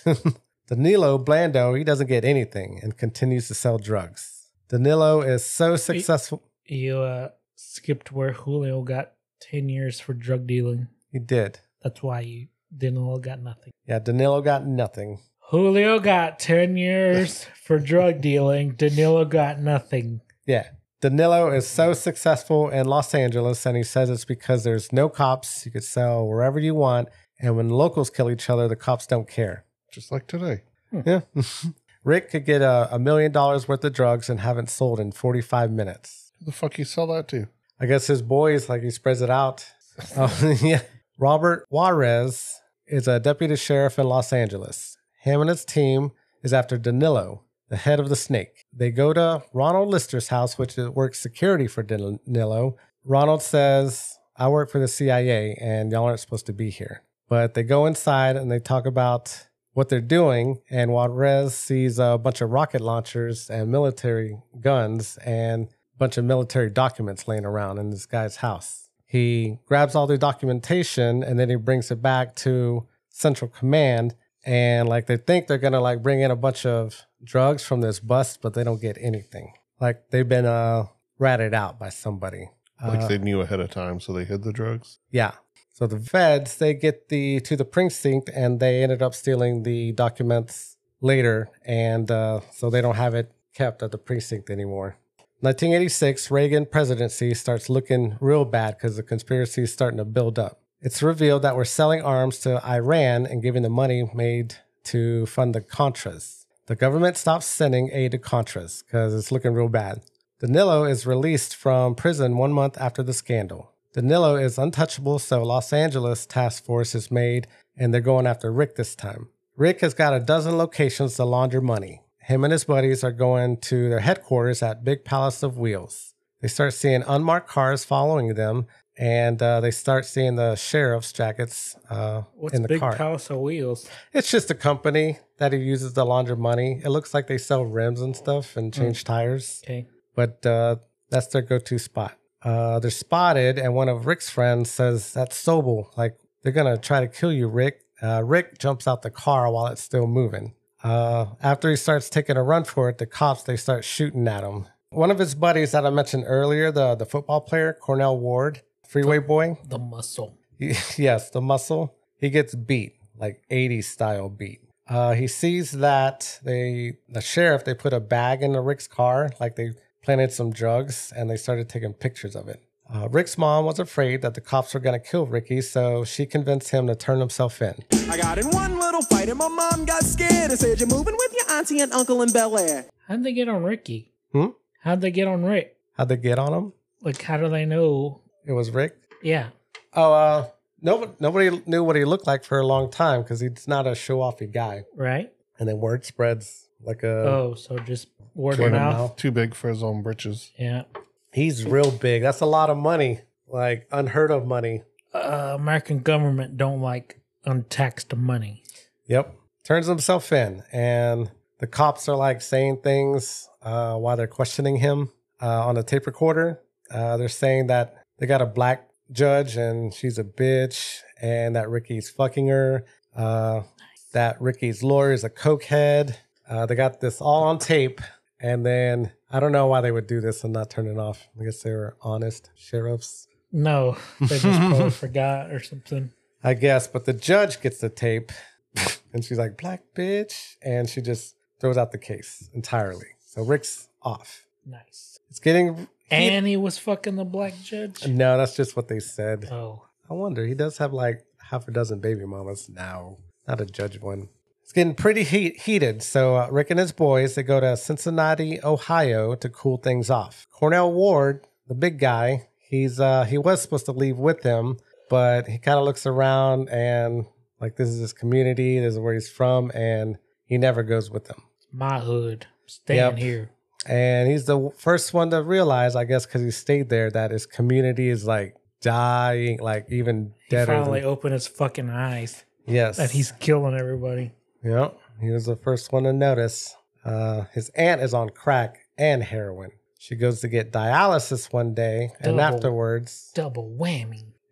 Danilo Blando, he doesn't get anything and continues to sell drugs. Danilo is so successful. You uh, skipped where Julio got ten years for drug dealing. He did. That's why you Danilo got nothing. Yeah, Danilo got nothing. Julio got ten years for drug dealing. Danilo got nothing. Yeah. Danilo is so successful in Los Angeles, and he says it's because there's no cops. You could sell wherever you want. And when locals kill each other, the cops don't care. Just like today. Hmm. Yeah. Rick could get a, a million dollars worth of drugs and have it sold in forty-five minutes. Who the fuck you sell that to? I guess his boys, like he spreads it out. uh, yeah. Robert Juarez is a deputy sheriff in Los Angeles. Him and his team is after Danilo, the head of the snake. They go to Ronald Lister's house, which works security for Danilo. Ronald says, I work for the C I A and y'all aren't supposed to be here. But they go inside and they talk about what they're doing. And Juarez sees a bunch of rocket launchers and military guns and a bunch of military documents laying around in this guy's house. He grabs all the documentation and then he brings it back to Central Command. And like they think they're gonna like bring in a bunch of drugs from this bust, but they don't get anything. Like they've been uh ratted out by somebody. Like uh, they knew ahead of time, so they hid the drugs. Yeah. So the feds, they get the to the precinct and they ended up stealing the documents later, and uh, so they don't have it kept at the precinct anymore. nineteen eighty-six, Reagan presidency starts looking real bad because the conspiracy is starting to build up. It's revealed that we're selling arms to Iran and giving the money made to fund the Contras. The government stops sending aid to Contras because it's looking real bad. Danilo is released from prison one month after the scandal. Danilo is untouchable, so Los Angeles task force is made and they're going after Rick this time. Rick has got a dozen locations to launder money. Him and his buddies are going to their headquarters at Big Palace of Wheels. They start seeing unmarked cars following them. And uh, they start seeing the sheriff's jackets uh, What's in the Big car. Palace of Wheels? It's just a company that he uses to launder money. It looks like they sell rims and stuff and change mm. tires. Okay. But uh, that's their go-to spot. Uh, they're spotted, and one of Rick's friends says, that's Sobel. Like, they're going to try to kill you, Rick. Uh, Rick jumps out the car while it's still moving. Uh, after he starts taking a run for it, the cops, they start shooting at him. One of his buddies that I mentioned earlier, the, the football player, Cornell Ward, Freeway Boy. The muscle. He, yes, the muscle. He gets beat, like eighties style beat. Uh, he sees that they, the sheriff, they put a bag in the Rick's car, like they planted some drugs, and they started taking pictures of it. Uh, Rick's mom was afraid that the cops were going to kill Ricky, so she convinced him to turn himself in. I got in one little fight and my mom got scared and said, you're moving with your auntie and uncle in Bel Air. How'd they get on Ricky? Hmm? How'd they get on Rick? How'd they get on him? Like, how do they know? It was Rick? Yeah. Oh, uh, nobody, nobody knew what he looked like for a long time because he's not a show-offy guy. Right. And then word spreads like a... Oh, so just word Word of of mouth. mouth. Too big for his own britches. Yeah. He's real big. That's a lot of money. Like, unheard of money. Uh, American government don't like untaxed money. Yep. Turns himself in. And the cops are, like, saying things uh, while they're questioning him uh, on a tape recorder. Uh, they're saying that they got a black judge and she's a bitch, and that Ricky's fucking her. Uh, that Ricky's lawyer is a cokehead. Uh, they got this all on tape, and then I don't know why they would do this and not turn it off. I guess they were honest sheriffs. No, they just probably forgot or something. I guess, but the judge gets the tape, and she's like, black bitch, and she just throws out the case entirely. So Rick's off. Nice. It's getting... And he was fucking the black judge? No, that's just what they said. Oh. I wonder. He does have like half a dozen baby mamas now. Not a judge one. It's getting pretty heat, heated. So uh, Rick and his boys, they go to Cincinnati, Ohio to cool things off. Cornell Ward, the big guy, he's uh, he was supposed to leave with them, but he kind of looks around and like this is his community. This is where he's from. And he never goes with them. My hood. Staying Yep. here. And he's the first one to realize, I guess, because he stayed there, that his community is like dying, like even He deader. finally than, opened his fucking eyes. yes. That he's killing everybody. Yep. He was the first one to notice. Uh, his aunt is on crack and heroin. She goes to get dialysis one day, and Double. afterwards, Double whammy.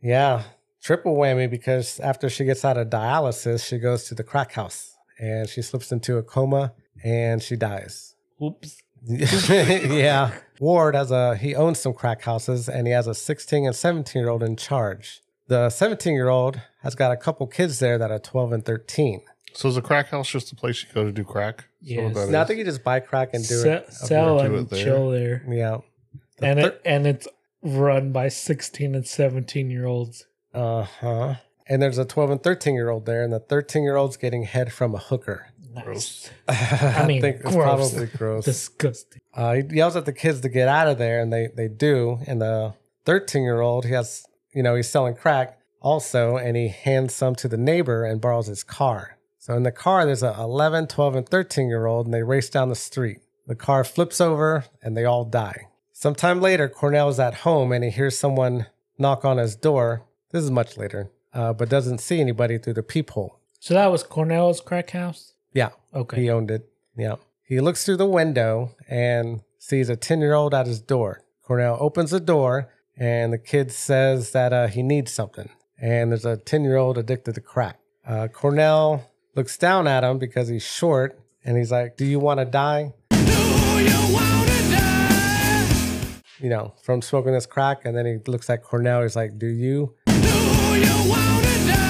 Yeah, triple whammy because after she gets out of dialysis, she goes to the crack house and she slips into a coma and she dies. Oops. Yeah. Ward has a, he owns some crack houses and he has a sixteen and seventeen year old in charge. The seventeen year old has got a couple kids there that are twelve and thirteen. So is a crack house just a place you go to do crack? Yes. No, I think you just buy crack and do Se- it. Sell do and it there. chill there. Yeah. The And thir- it and it's run by sixteen and seventeen year olds. Uh-huh. And there's a twelve and thirteen year old there, and the thirteen year old's getting head from a hooker. Nice. I, mean, think it's gross. probably gross. Disgusting. Uh, he yells at the kids to get out of there, and they, they do. And the thirteen year old, he has, you know, he's selling crack also, and he hands some to the neighbor and borrows his car. So in the car, there's a eleven, twelve, and thirteen year old, and they race down the street. The car flips over, and they all die. Sometime later, Cornell is at home, and he hears someone knock on his door. This is much later, uh, but doesn't see anybody through the peephole. So that was Cornell's crack house? Yeah. Okay. He owned it. Yeah. He looks through the window and sees a ten year old at his door. Cornell opens the door, and the kid says that uh, he needs something. And there's a ten year old addicted to crack. Uh, Cornell looks down at him because he's short, and he's like, "Do you want to die?" Do you want to die? You know, from smoking this crack. And then he looks at Cornell. He's like, "Do you?" Do you want to die?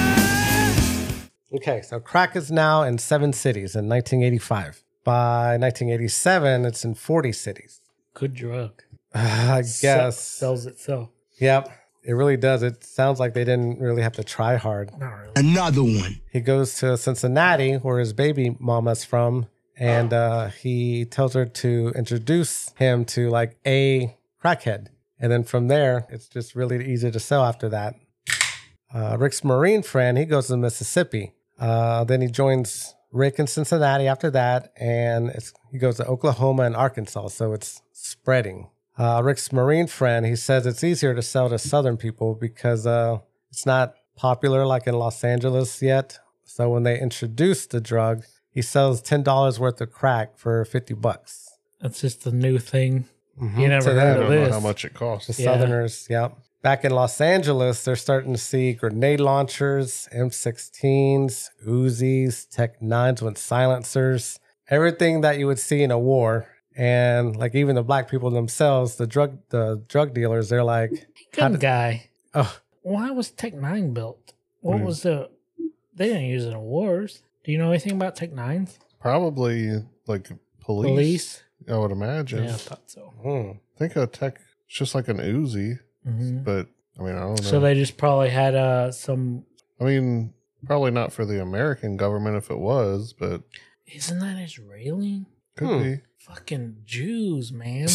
Okay, so crack is now in seven cities in nineteen eighty-five. By nineteen eighty-seven, it's in forty cities. Good drug. I guess. Sells itself. Yep, it really does. It sounds like they didn't really have to try hard. Not really. Another one. He goes to Cincinnati, where his baby mama's from, and uh, he tells her to introduce him to like a crackhead. And then from there, it's just really easy to sell after that. Uh, Rick's Marine friend, he goes to Mississippi. Uh, then he joins Rick in Cincinnati after that, and it's, he goes to Oklahoma and Arkansas, so it's spreading. Uh, Rick's Marine friend, he says it's easier to sell to Southern people because uh, it's not popular like in Los Angeles yet. So when they introduce the drug, he sells ten dollars worth of crack for fifty bucks. That's just the new thing. Mhm. You never So heard they of don't know this. how much it costs. The Yeah. Southerners, yep. Back in Los Angeles, they're starting to see grenade launchers, M sixteens, Uzis, Tech nines with silencers, everything that you would see in a war. And like even the black people themselves, the drug the drug dealers, they're like, how Good did- guy. oh, Why was Tech nine built? What Hmm. was the... They didn't use it in wars. Do you know anything about Tech nines? Probably like police. Police? I would imagine. Yeah, I thought so. hmm. I think a tech, it's just like an Uzi, Mhm. but I mean, I don't know. So they just probably had uh, some... I mean, probably not for the American government if it was, but Isn't that Israeli? could Hmm. be. Fucking Jews, man.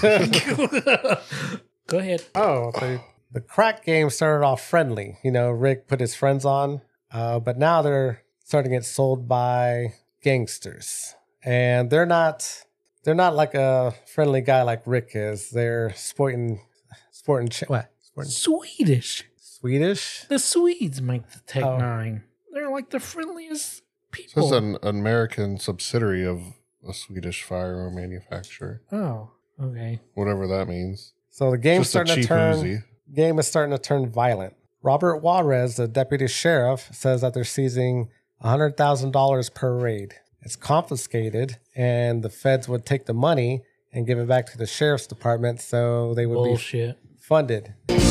Go ahead. Oh, the, the crack game started off friendly. You know, Rick put his friends on, uh, but now they're starting to get sold by gangsters, and they're not they're not like a friendly guy like Rick is. They're sporting sporting ch- what sporting Swedish. Swedish. The Swedes make the Tech Oh. nine. They're like the friendliest So people. it's an American subsidiary of a Swedish firearm manufacturer, Oh, okay. whatever that means. So the game's Just a starting to cheap turn. Uzi. Game is starting to turn violent. Robert Juarez, the deputy sheriff, says that they're seizing one hundred thousand dollars per raid. It's confiscated, and the feds would take the money and give it back to the sheriff's department, so they would Bullshit. be funded.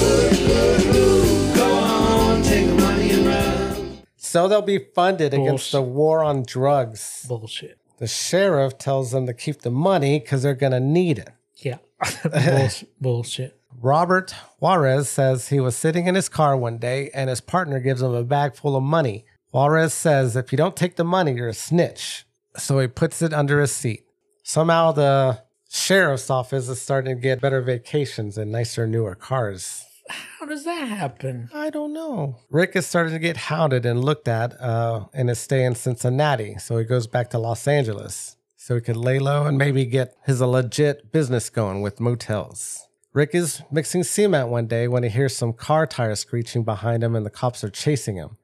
So they'll be funded against the war on drugs. Bullshit. The sheriff tells them to keep the money because they're going to need it. Yeah. Bullshit. Bullshit. Robert Juarez says he was sitting in his car one day and his partner gives him a bag full of money. Juarez says if you don't take the money, you're a snitch. So he puts it under his seat. Somehow the sheriff's office is starting to get better vacations and nicer, newer cars. How does that happen? I don't know. Rick is starting to get hounded and looked at uh, in his stay in Cincinnati. So he goes back to Los Angeles so he could lay low and maybe get his legit business going with motels. Rick is mixing cement one day when he hears some car tires screeching behind him and the cops are chasing him.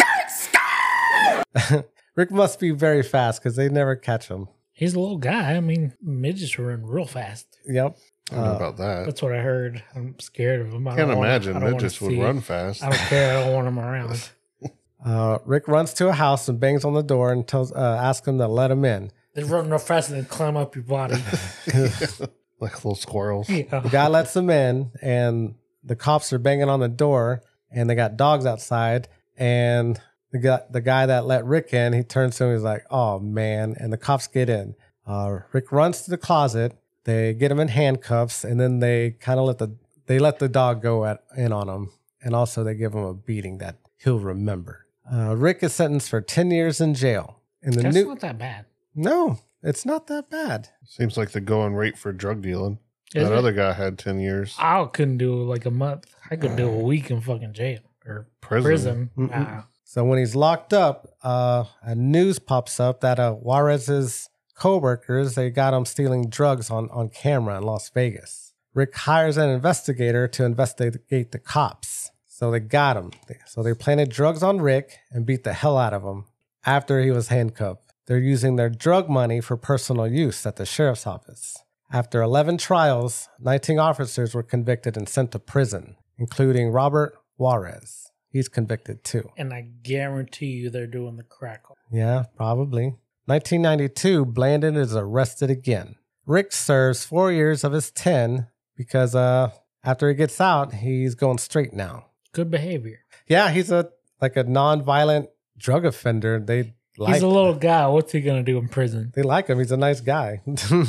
Rick must be very fast because they never catch him. He's a little guy. I mean, midgets run real fast. Yep. I don't know Uh, about that. That's what I heard. I'm scared of him. I Can't don't wanna- imagine. I don't They wanna just would see- run fast. I don't care. I don't want him around. Uh, Rick runs to a house and bangs on the door and tells, uh, asks him to let him in. They run real fast and then climb up your body. Like little squirrels. Yeah. The guy lets him in, and the cops are banging on the door, and they got dogs outside. And the guy, the guy that let Rick in, he turns to him. He's like, "Oh man!" And the cops get in. Uh, Rick runs to the closet. They get him in handcuffs, and then they kind of let the they let the dog go at in on him, and also they give him a beating that he'll remember. Uh, Rick is sentenced for ten years in jail. In the That's new not that bad. no, it's not that bad. Seems like the going rate for drug dealing. Is that it? other guy had ten years. I couldn't do like a month. I could do a week in fucking jail or Prison. prison. Mm-mm. Wow. So when he's locked up, uh, a news pops up that uh, Juarez's co-workers, they got him stealing drugs on, on camera in Las Vegas. Rick hires an investigator to investigate the cops. So they got him. So they planted drugs on Rick and beat the hell out of him after he was handcuffed. They're using their drug money for personal use at the sheriff's office. After eleven trials, nineteen officers were convicted and sent to prison, including Robert Juarez. He's convicted too. And I guarantee you they're doing the crack. Yeah, probably. nineteen ninety-two, Blandon is arrested again. Rick serves four years of his ten because uh, after he gets out, he's going straight now. Good behavior. Yeah, he's a like a non-violent drug offender. They like He's a little guy. What's he gonna do in prison? They like him. He's a nice guy.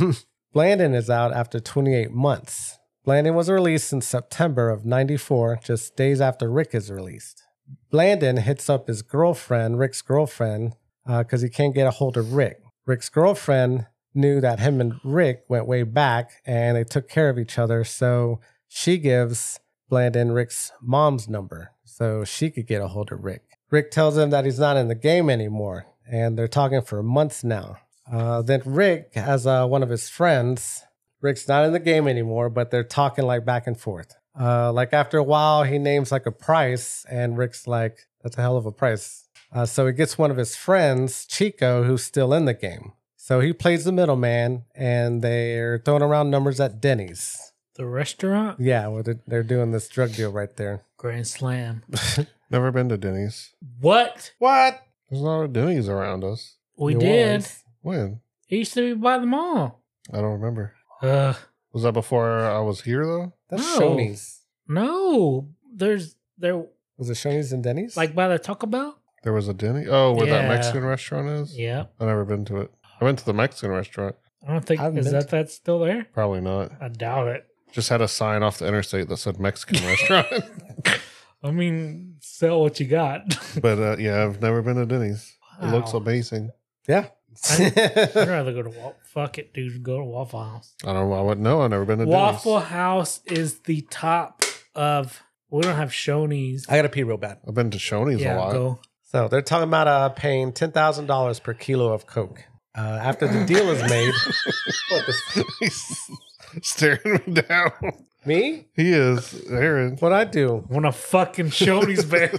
Blandon is out after twenty-eight months. Blandon was released in September of ninety-four, just days after Rick is released. Blandon hits up his girlfriend, Rick's girlfriend, because uh, he can't get a hold of Rick. Rick's girlfriend knew that him and Rick went way back and they took care of each other, so she gives Blandon Rick's mom's number so she could get a hold of Rick. Rick tells him that he's not in the game anymore, and they're talking for months now. Uh, then Rick has uh, one of his friends. Rick's not in the game anymore, but they're talking like back and forth. Uh, like after a while, he names like a price, and Rick's like, "That's a hell of a price." Uh, so he gets one of his friends, Chico, who's still in the game. So he plays the middleman, and they're throwing around numbers at Denny's. The restaurant? Yeah, well, they're, they're doing this drug deal right there. Grand Slam. Never been to Denny's. What? What? There's not a Denny's around us. We It did. was. When? It used to be by the mall. I don't remember. Uh, Was that before I was here though? That's No. Shoney's. no. There's there Was it Shoney's and Denny's? like by the Taco Bell? There was a Denny. Oh, where that Yeah. Mexican restaurant is? Yeah. I've never been to it. I went to the Mexican restaurant. I don't think I haven't is been that that's still there? Probably not. I doubt it. Just had a sign off the interstate that said Mexican restaurant. I mean, sell what you got. But uh, yeah, I've never been to Denny's. It looks Wow. amazing. yeah. I'd rather go to Waffle. Fuck it, dude. Go to Waffle House. I don't know. I wouldn't know. I've never been to Waffle Denny's. House is the top of. We don't have Shoney's. I gotta pee real bad. I've been to Shoney's a Yeah, lot. go. So they're talking about uh, paying ten thousand dollars per kilo of Coke. Uh, after the deal is made. What, the- He's staring me down. me? He is. Aaron. What'd I do? Want a fucking Shoney's bear?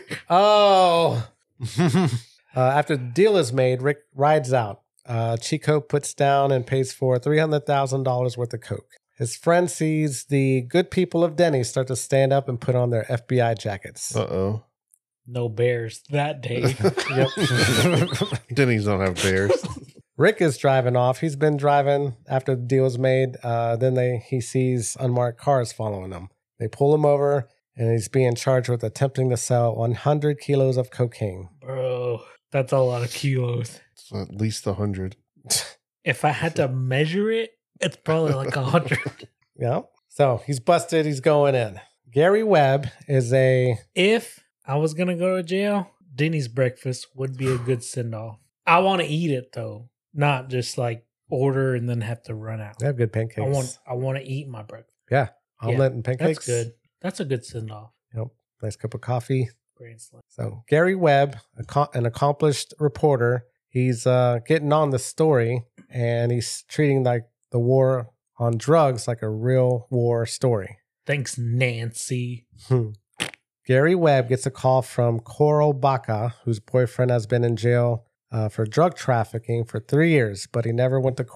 Oh. uh, after the deal is made, Rick rides out. Uh, Chico puts down and pays for three hundred thousand dollars worth of Coke. His friend sees the good people of Denny's start to stand up and put on their F B I jackets. Uh oh. No bears that day. Yep. Denny's don't have bears. Rick is driving off. He's been driving after the deal is made. Uh, then they he sees unmarked cars following him. They pull him over, and he's being charged with attempting to sell one hundred kilos of cocaine. Bro, that's a lot of kilos. It's at least a hundred. If I had to measure it, it's probably like a hundred. Yeah. So he's busted. He's going in. Gary Webb is a If I was gonna go to jail, Denny's breakfast would be a good send off. I want to eat it though, not just like order and then have to run out. they have good pancakes. I want I want to eat my breakfast. yeah, omelet Yeah, and pancakes. That's good. That's a good send off. Yep. Nice cup of coffee. Grand Slam. So Gary Webb, a co- an accomplished reporter, he's uh, getting on the story, and he's treating like the war on drugs like a real war story. Thanks, Nancy. Hmm. Gary Webb gets a call from Coral Baca, whose boyfriend has been in jail uh, for drug trafficking for three years, but he never went to court.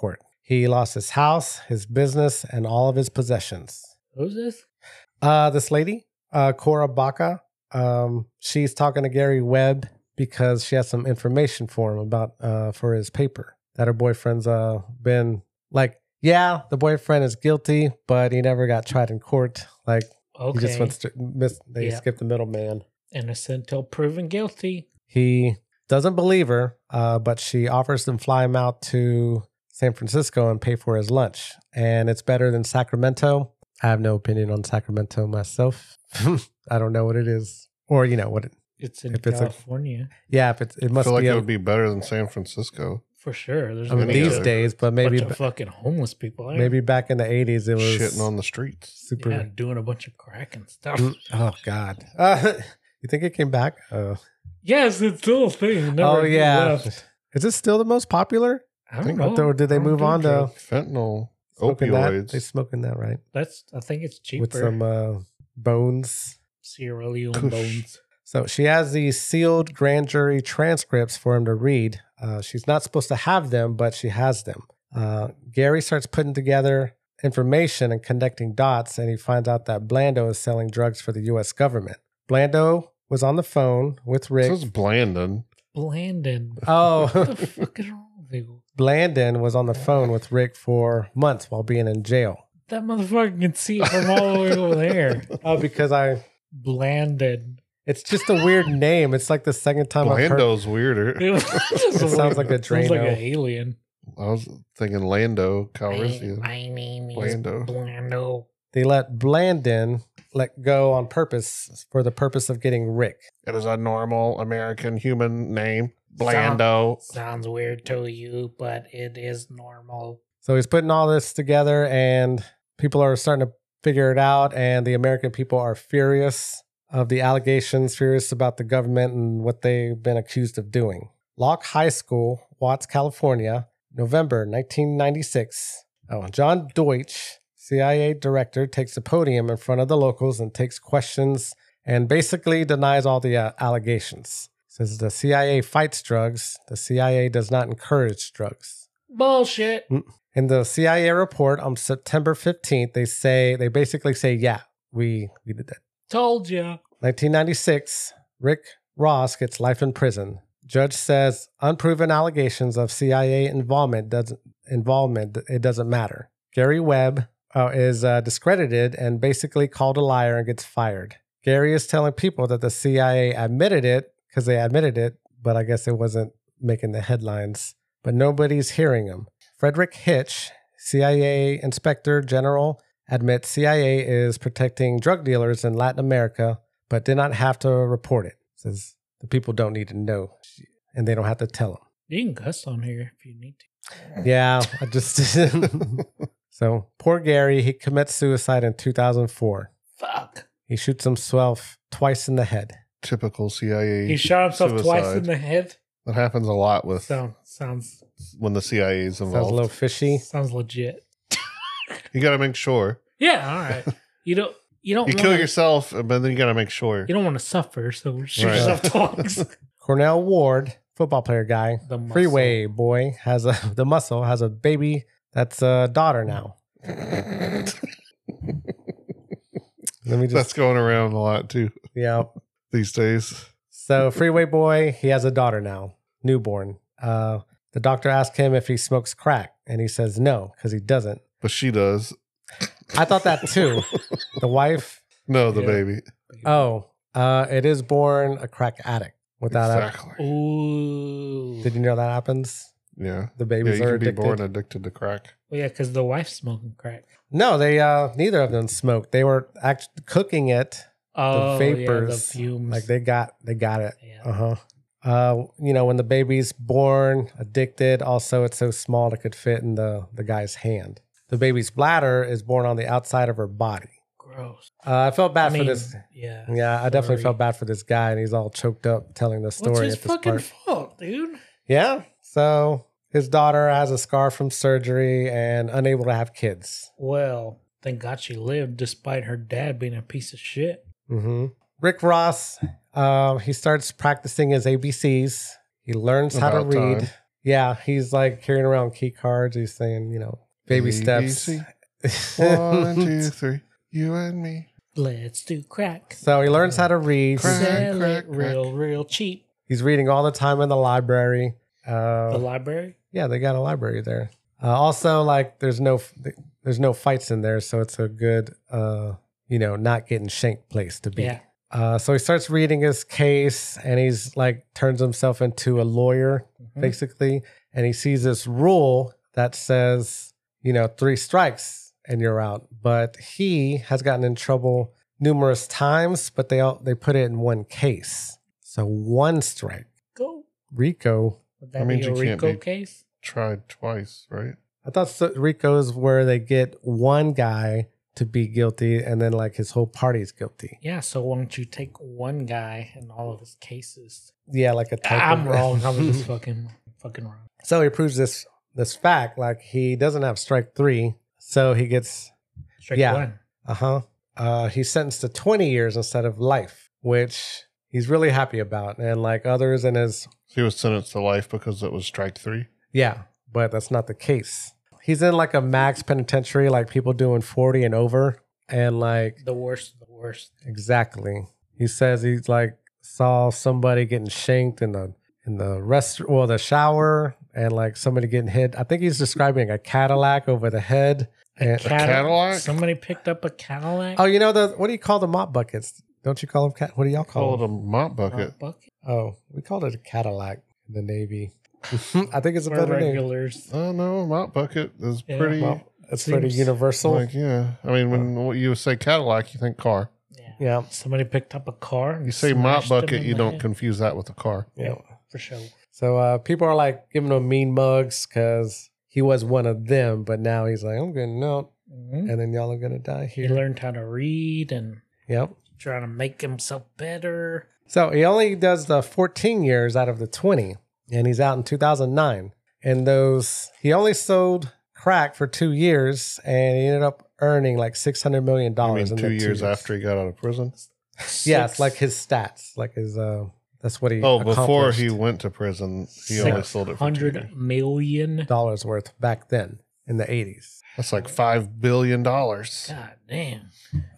He lost his house, his business, and all of his possessions. Who's this? Uh, this lady, uh, Cora Baca, um, she's talking to Gary Webb because she has some information for him about uh, for his paper that her boyfriend's uh, been like, yeah, the boyfriend is guilty, but he never got tried in court. Like, Okay. he just went to miss. They Yeah. skipped the middleman. Innocent till proven guilty. He doesn't believe her, uh, but she offers to fly him out to San Francisco and pay for his lunch. And it's better than Sacramento. I have no opinion on Sacramento myself. I don't know what it is, or you know what it. It's in if it's a- California. Yeah, if it's it I must feel like be. it a- would be better than San Francisco. For sure. There's I mean, a these bunch of- days, but maybe bunch of fucking homeless people there. maybe back in the eighties it was Shitting on the streets. super. Yeah, doing a bunch of crack and stuff. Mm, Oh God! Uh, you think it came back? Uh, Yes, it's still a thing. Never oh yeah. left. Is it still the most popular? I don't know. Or did they I don't move do on to drugs. Fentanyl, smoking that? opioids. They smoking that, right? That's. I think it's cheaper. With some uh, bones. Sierra Leone Kush. bones. So she has these sealed grand jury transcripts for him to read. Uh, she's not supposed to have them, but she has them. Uh, Gary starts putting together information and connecting dots, and he finds out that Blando is selling drugs for the U S government. Blando was on the phone with Rick. This is Blandon. Blandon. Oh, What the fuck is wrong with you? Blandon was on the phone with Rick for months while being in jail. That motherfucker can see it from all the way over there. Oh, because I. Blandon. It's just a weird name. It's like the second time I've heard. Lando's weirder. It sounds like a Sounds like Drano. an alien. I was thinking Lando My, Calrissian. my name is Blando. Blando. They let Blandon let go on purpose for the purpose of getting Rick. It is a normal American human name. Blando. Sounds weird to you, but it is normal. So he's putting all this together, and people are starting to figure it out, and the American people are furious of the allegations, furious about the government and what they've been accused of doing. Locke High School, Watts, California, November nineteen ninety-six. Oh, John Deutsch, C I A director, takes the podium in front of the locals and takes questions and basically denies all the uh, allegations. Says the C I A fights drugs. The C I A does not encourage drugs. Bullshit. In the C I A report on September fifteenth, they say, they basically say, yeah, we, we did that. Told ya. nineteen ninety-six, Rick Ross gets life in prison. Judge says unproven allegations of C I A involvement doesn't involvement it doesn't matter. Gary Webb uh, is uh, discredited and basically called a liar and gets fired. Gary is telling people that the C I A admitted it because they admitted it, but I guess it wasn't making the headlines. But nobody's hearing him. Frederick Hitch, C I A Inspector General, admits C I A is protecting drug dealers in Latin America, but did not have to report it. Says the people don't need to know, and they don't have to tell them. You can cuss on here if you need to. Yeah, I just so poor Gary. He commits suicide in two thousand four. Fuck. He shoots himself twice in the head. Typical C I A. He shot himself suicide. twice in the head. That happens a lot with Sound, sounds when the C I A is Sounds involved. a little fishy. sounds legit. You got to make sure. Yeah, all right. You don't. You don't. You wanna, kill yourself, but then you got to make sure. You don't want to suffer, so shoot Right. yourself twice. Cornell Ward, football player guy, The muscle. freeway boy, has a the muscle has a baby that's a daughter now. Let me just That's going around a lot too yeah. these days. So freeway boy, he has a daughter now, newborn. Uh, the doctor asked him if he smokes crack, and he says no because he doesn't. But she does. I thought that too. The wife. No, the Yeah. baby. Oh, uh, it is born a crack addict. Without Exactly. Ooh. a, did you know that happens? Yeah. The Yeah, babies you are can be addicted. born addicted to crack. Well, yeah, because the wife's smoking crack. No, they uh, neither of them smoked. They were actually cooking it. Oh, the yeah, vapors, the fumes. like they got, they got it. Yeah. Uh huh. Uh, you know, when the baby's born, addicted. Also, it's so small it could fit in the the guy's hand. The baby's bladder is born on the outside of her body. Gross. Uh, I felt bad I mean, for this. yeah. Yeah, I definitely sorry. felt bad for this guy, and he's all choked up telling the What's story his at this fucking part. fault, dude? Yeah. So his daughter has a scar from surgery and unable to have kids. Well, thank God she lived despite her dad being a piece of shit. Mm-hmm. Rick Ross, uh, he starts practicing his A B Cs. He learns how to About read. time. Yeah, he's like carrying around key cards. He's saying, you know, baby steps. One, two, three. You and me. Let's do crack. So he learns how to read. Sell Crack, it crack, real, real cheap. He's reading all the time in the library. Uh, The library? yeah, they got a library there. Uh, also, like, there's no there's no fights in there, so it's a good, uh, you know, not getting shanked place to be. Yeah. Uh, so he starts reading his case, and he's like turns himself into a lawyer, Mm-hmm. basically. And he sees this rule that says, you know, three strikes and you're out. But he has gotten in trouble numerous times, but they all they put it in one case. So one strike. Go. Rico. Would That that means be a you can't Rico be- case? Tried twice, right? I thought so- Rico is where they get one guy to be guilty and then like his whole party's guilty. Yeah, so why don't you take one guy in all of his cases? Yeah, like a type I'm of- wrong. I'm just fucking fucking wrong. So he proves this this fact, like he doesn't have strike three, so he gets Strike yeah, one. uh-huh. Uh he's sentenced to twenty years instead of life, which he's really happy about. And like others in his He was sentenced to life because it was strike three. yeah, but that's not the case. He's in like a max penitentiary, like people doing forty and over, and like The worst, the worst. exactly. He says he's like saw somebody getting shanked in the in the rest well the shower and like somebody getting hit. I think he's describing a Cadillac over the head. And, Cadillac? Somebody picked up a Cadillac? oh, you know the what do you call the mop buckets? Don't you call them cat? What do y'all call Called them? a mop bucket. Mop bucket? Oh, we called it a Cadillac in the Navy. I think it's a We're better name. regulars. Oh no, mop bucket is Yeah, pretty. Well, it's pretty Seems universal. Like yeah, I mean when you say Cadillac, you think car. yeah, Somebody picked up a car. And You say mop smashed them bucket, in you the don't head. confuse that with a car. yeah. For sure. So uh, people are like giving him mean mugs because he was one of them, but now he's like, I'm getting out, Mhm. and then y'all are gonna die He here. learned how to read and Yep. trying to make himself better. So he only does the fourteen years out of the twenty, and he's out in two thousand nine. And those, he only sold crack for two years, and he ended up earning like six hundred million I dollars. mean, in two that years after he got out of prison. Yeah, it's like his stats, like his. uh That's what he. Oh, before accomplished. he went to prison, he only sold it for two years. Hundred million. dollars worth back then in the eighties. That's like five billion dollars. God damn.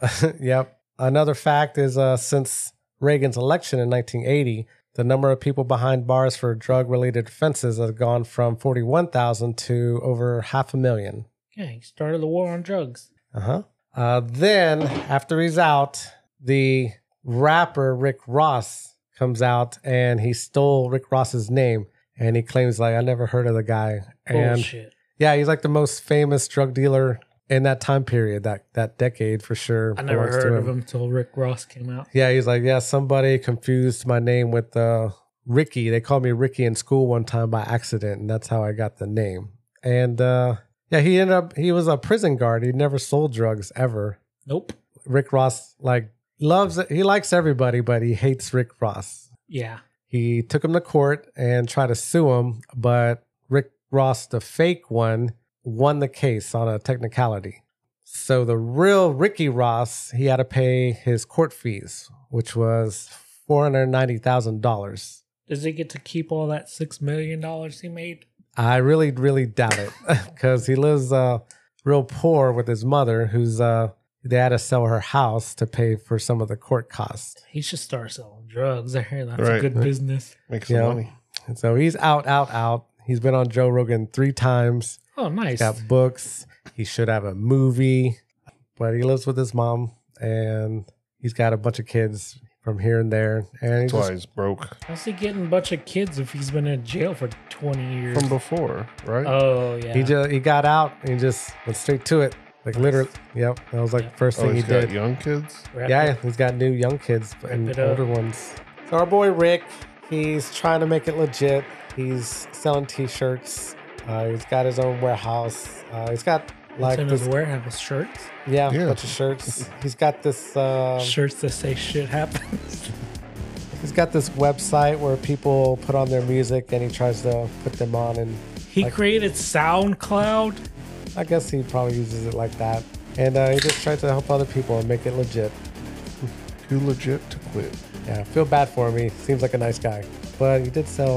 Yep. Another fact is uh, since Reagan's election in nineteen eighty, the number of people behind bars for drug-related offenses has gone from forty-one thousand to over half a million. Yeah, he started the war on drugs. Uh-huh. Uh Then, after he's out, the rapper Rick Ross comes out and he stole Rick Ross's name. And he claims, like, I never heard of the guy. And Bullshit. yeah, he's like the most famous drug dealer in that time period, that that decade for sure. I never belongs to heard of him until Rick Ross came out. Yeah, he's like, yeah, somebody confused my name with uh, Ricky. They called me Ricky in school one time by accident, and that's how I got the name. And uh, yeah, he ended up, he was a prison guard. He never sold drugs ever. Nope. Rick Ross, like, loves it. He likes everybody, but he hates Rick Ross. Yeah. He took him to court and tried to sue him, but Rick Ross, the fake one, won the case on a technicality. So the real Ricky Ross, he had to pay his court fees, which was four hundred ninety thousand dollars. Does he get to keep all that six million dollars he made? I really, really doubt it because he lives uh, real poor with his mother, who's uh, they had to sell her house to pay for some of the court costs. He should start selling drugs. I hear that's Right. a good business. Make some Yeah. money. And so he's out, out, out. He's been on Joe Rogan three times. Oh, nice. He's got books. He should have a movie, but he lives with his mom and he's got a bunch of kids from here and there. And he's That's why just, he's broke. How's he getting a bunch of kids if he's been in jail for twenty years? From before, right? Oh, yeah. he just he got out and he just went straight to it. Like literally, yep. That was like the first Oh, thing he he's got did. young kids? Wrap Yeah, it- he's got new young kids and it up. older ones. So our boy Rick, he's trying to make it legit. He's selling T-shirts. Uh, he's got his own warehouse. Uh, he's got Like like in this, his warehouse shirts. yeah, Yeah. bunch of shirts. He's got this. Uh, Shirts that say shit happens. he's got this website where people put on their music and he tries to put them on. And He Like- created SoundCloud. I guess he probably uses it like that. And uh, he just tries to help other people and make it legit. Too legit to quit. Yeah, I feel bad for him. He seems like a nice guy, but he did sell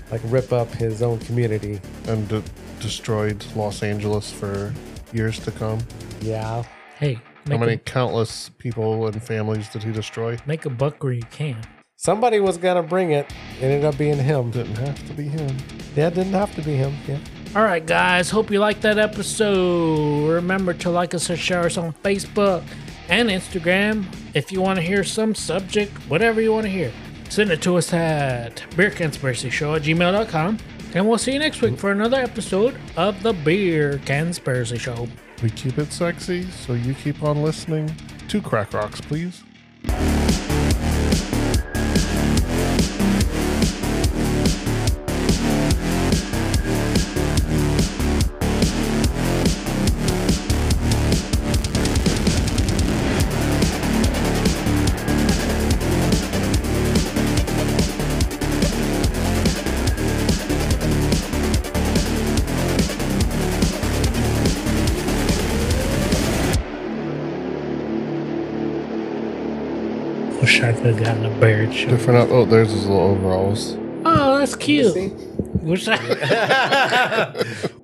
like rip up his own community. And de- destroyed Los Angeles for years to come. Yeah. Hey, how many a, countless people and families did he destroy? Make a buck where you can. Somebody was gonna bring it. It ended up being him. Didn't have to be him. Yeah, it didn't have to be him. Yeah. All right, guys. Hope you liked that episode. Remember to like us or share us on Facebook and Instagram. If you want to hear some subject, whatever you want to hear, send it to us at beer conspiracy show at gmail dot com. And we'll see you next week for another episode of the Beer Conspiracy Show. We keep it sexy, so you keep on listening to Crack Rocks, please. Wish I could have gotten a beard shirt. Different. Out- oh, there's his little overalls. Oh, that's cute. Wish I.